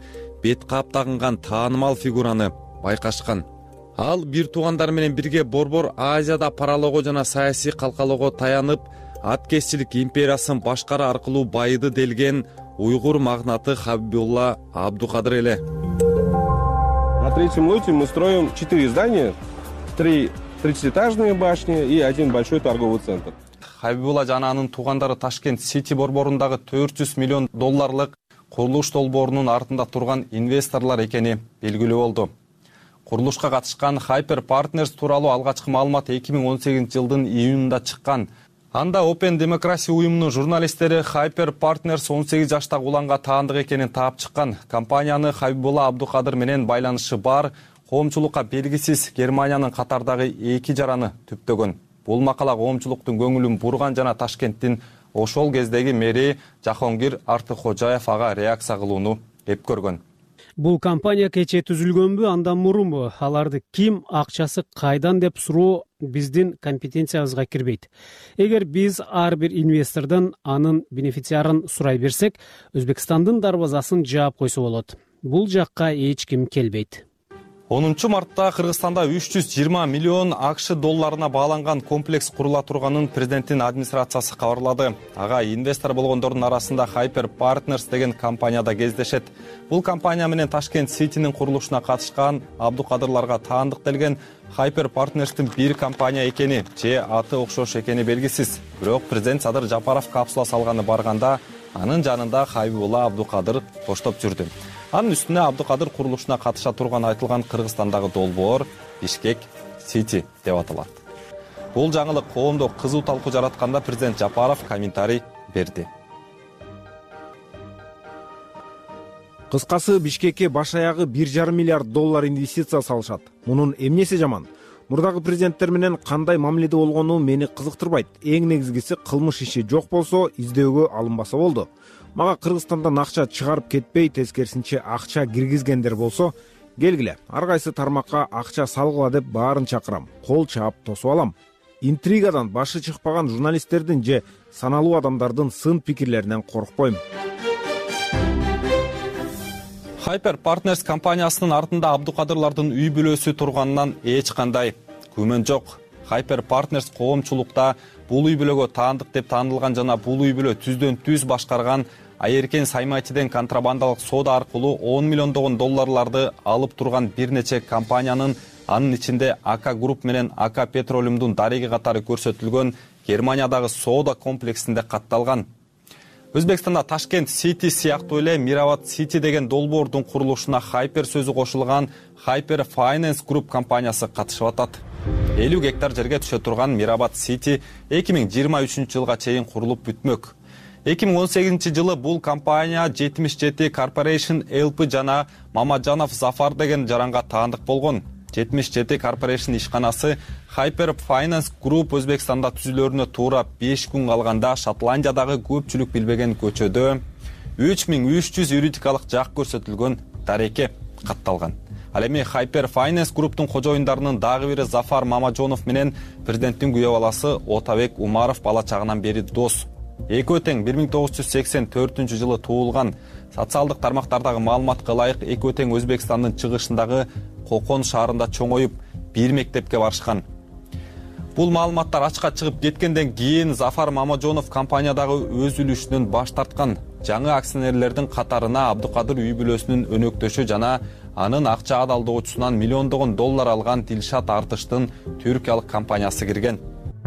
бет каптаган таанымал фигураны байкашкан. Ал бир туугандар менен бирге Борбор Азияда паралоого жана саясий калкалоого таянып, аткезчилик империясын башкаруу аркылуу байыды делген уйгур магнаты Хабибулла Абдукадыр эле. На третьем лоте мы строим четыре здания, три тридцатиэтажные башни и один большой торговый центр. Хабибулла жана анын туугандары Ташкент Сити борборундагы төрт жүз миллион долларлык курулуш долбоорунун артында турган инвесторлор экени белгилүү болду. Курулушка катышкан Hyper Partners тууралуу алгачкы маалымат эки миң он сегизинчи жылдын июнунда чыккан. Анда Open Democracy уюмунун журналисттери Hyper Partners он сегиз жаштагы уланга таандык экенин таап чыккан. Компанияны Хабибулла Абдукадыр менен байланышы бар, коомчулукка белгисиз Германиянын катардагы эки жараны түптөгөн. Бул макала коомчулуктун көңүлүн бурган жана Ташкенттин ошол кездеги мэри Жахонгир Артыкхожаев ага реакция кылууну эп көргөн. Бул компания кечээ түзүлгөнбү, андан мурунбу? Аларды ким, акчасы кайдан деп суроо биздин компетенциябызга кирбейт. Эгер биз ар бир инвестордон анын бенефициарын сурай берсек, Өзбекстандын дарбазасын жаап койсо болот. Бул жакка эч ким келбейт. онунчу мартта Кыргызстанда үч жүз жыйырма миллион акш долларына бааланган комплекс курула турганын президенттин администрациясы кабарлады. Ага инвестор болгондордун арасында Hyper Partners деген компания да кездешет. Бул компания менен Ташкент Ситинин курулушуна катышкан Абдукадырларга таандык делген Hyper Partners'тин бир компания экени же аты окшош экени белгисиз. Бирок президент Садыр Жапаров капсула салганы барганда анын жанында Хабибулла Абдукадыр тоштоп жүрдү. Анын үстүнө Абдукадыр курулушуна катыша турган айтылган Кыргызстандагы долбоор Бишкек Сити деп аталат. Бул жаңылык коомдо кызуу талкуу жаратканда президент Жапаров комментарий берди. Кыскасы, Бишкекке баш аягы бир жарым миллиард доллар инвестиция салышат. Мунун эмнеси жаман? Мурдагы президенттер менен кандай мамиледе болгону мени кызыктырбайт. Эң негизгиси кылмыш иши жок болсо, издөөгө алынбаса болду. Мага Кыргызстандан акча чыгарып кетпей, тескерисинче акча киргизгендер болсо, келгиле. Ар кайсы тармакка акча салгыла деп баарын чакырам. Кол чаап тосуп алам. Интригадан башы чыкпаган журналисттердин же саналуу адамдардын сын пикирлеринен коркпойм. Hyper Partners компаниясынын артында Абдукадырлардын үй бүлөсү турганынан эч кандай күмөн жок. Hyper Partners коомчулукта бул үй бүлөгө таандык деп таанылган жана бул үй бүлө түздөн түз башкарган Айеркен Саймайтиден контрабандалык соода аркылуу он миллиондогон долларларды алып турган бир нече компаниянын, анын ичинде АК Групп менен АК Петролиумдун дареги катары көрсөтүлгөн Германиядагы соода комплексинде катталган. Өзбекстанда Ташкент Сити сыяктуу эле Мирабад Сити деген долбоордун курулушуна Hyper сөзү кошулган Hyper Finance Group компаниясы катышып атат. элүү гектар жерге түшө турган Мирабад Сити эки миң жыйырма үчүнчү жылга чейин курулуп бүтмөк. эки миң он сегизинчи жылы бул компания жетимиш жети Corporation Л П жана Мамаджанов Зафар деген жаранга таандык болгон. жетимиш жети Corporation ишканасы Hyper Finance Group Өзбекстанда түзүлөрүнө туура беш күн калганда Шотландиядагы көпчүлүк билбеген көчөдө үч миң үч жүз юридикалык жак көрсөтүлгөн дареке катталган. Ал эми Hyper Finance Group'тун кожоюндарынын дагы бири Зафар Мамаджонов менен президенттин күйөө баласы Отабек Умаров бала чагынан бери дос. Экөө тең бир миң тогуз жүз сексен төртүнчү жылы туулган. Социалдык тармактардагы маалыматка ылайык экөө тең Өзбекстандын чыгышындагы Кокон шаарында чоңоюп бир мектепке барышкан. Бул маалыматтар ачыкка чыгып кеткенден кийин Зафар Мамаджонов компаниядагы өз үлүшүнөн баш тарткан. Жаңы акционерлердин катарына Абдукадыр үй бүлөсүнүн өнөктөшү жана анын акча адалдоочусунан миллиондогон доллар алган Дилшат Артыштын түркиялык компаниясы кирген.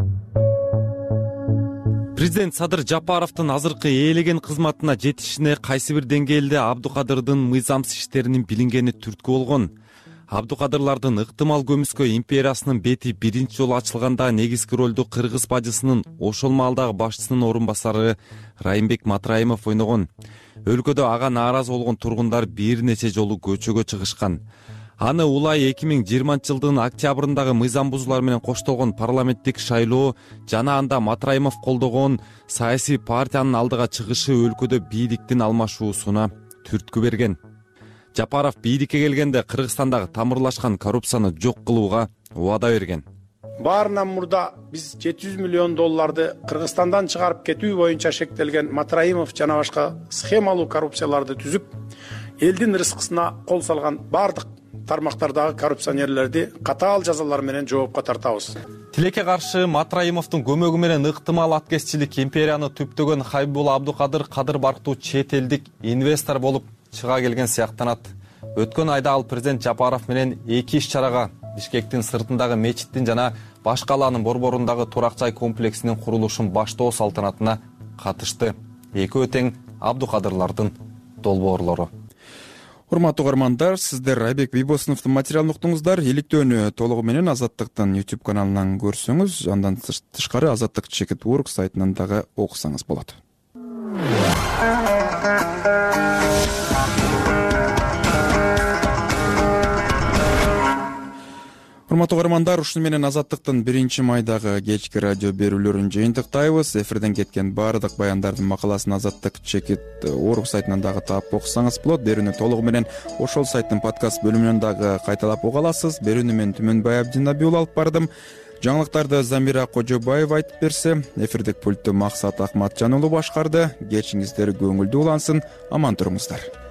Президент Садыр Жапаровдун азыркы ээлеген кызматына жетишине кайсы бир деңгээлде Абдукадырдын мыйзамсыз иштеринин билингени түрткү болгон. Абдукадырлардын ыктымал көмүскө империясынын бети биринчи жолу ачылганда негизги ролду кыргыз бажысынын ошол маалдагы башчысынын орун басары Райымбек Матраимов ойногон. Өлкөдө ага нааразы болгон тургундар бир нече жолу көчөгө чыгышкан. Аны улай эки миң жыйырманчы жылдын октябрындагы мыйзам бузуулар менен коштолгон парламенттик шайлоо жана анда Матраимов колдогон саясий партиянын алдыга чыгышы өлкөдө бийликтин алмашуусуна түрткү берген. Жапаров бийликке келгенде Кыргызстандагы тамырлашкан коррупцияны жок кылууга убада берген. Баарынан мурда биз жети жүз миллион долларды Кыргызстандан чыгарып кетүү боюнча шектелген Матраимов жана башка схемалуу коррупцияларды түзүп, элдин рызкысына кол салган баардык тармактардагы коррупционерлерди катаал жазалар менен жоопко тартабыз. Тилекке каршы Матраимовдун көмөгү менен ыктымал аткезчилик империяны түптөгөн Хайбулла Абдукадыр кадыр барктуу чет элдик инвестор болуп чыга келген сыяктанат. Өткөн айда ал президент Жапаров менен эки иш чарага Бишкектин сыртындагы мечиттин жана баш калаанын борборундагы турак жай комплексинин курулушун баштоо салтанатына катышты. Экөө тең Абдукадырлардын долбоорлору. Урматтуу угармандар, сиздер Айбек Бийбосуновдун материалын уктуңуздар. Иликтөөнү толугу менен Азаттыктын YouTube каналынан көрсөңүз, андан тышкары Азаттык чекит орг сайтынан дагы окусаңыз болот. Урматтуу угармандар, ушуну менен Азаттыктын биринчи майдагы кечки радио берүүлөрүн жыйынтыктайбыз. Эфирден кеткен баардык баяндардын макаласын Азаттык чекит орг сайтынан дагы таап окусаңыз болот. Берүүнү толугу менен ошол сайттын подкаст бөлүмүнөн дагы кайталап уга аласыз. Берүүнү мен Түмөнбай Абдинаби алып бардым. Жаңылыктарды Замира Кожобаева айтып берсе, эфирдик пультту Максат Акматжан уулу башкарды. Кечиңиздер көңүлдүү улансын, аман туруңуздар.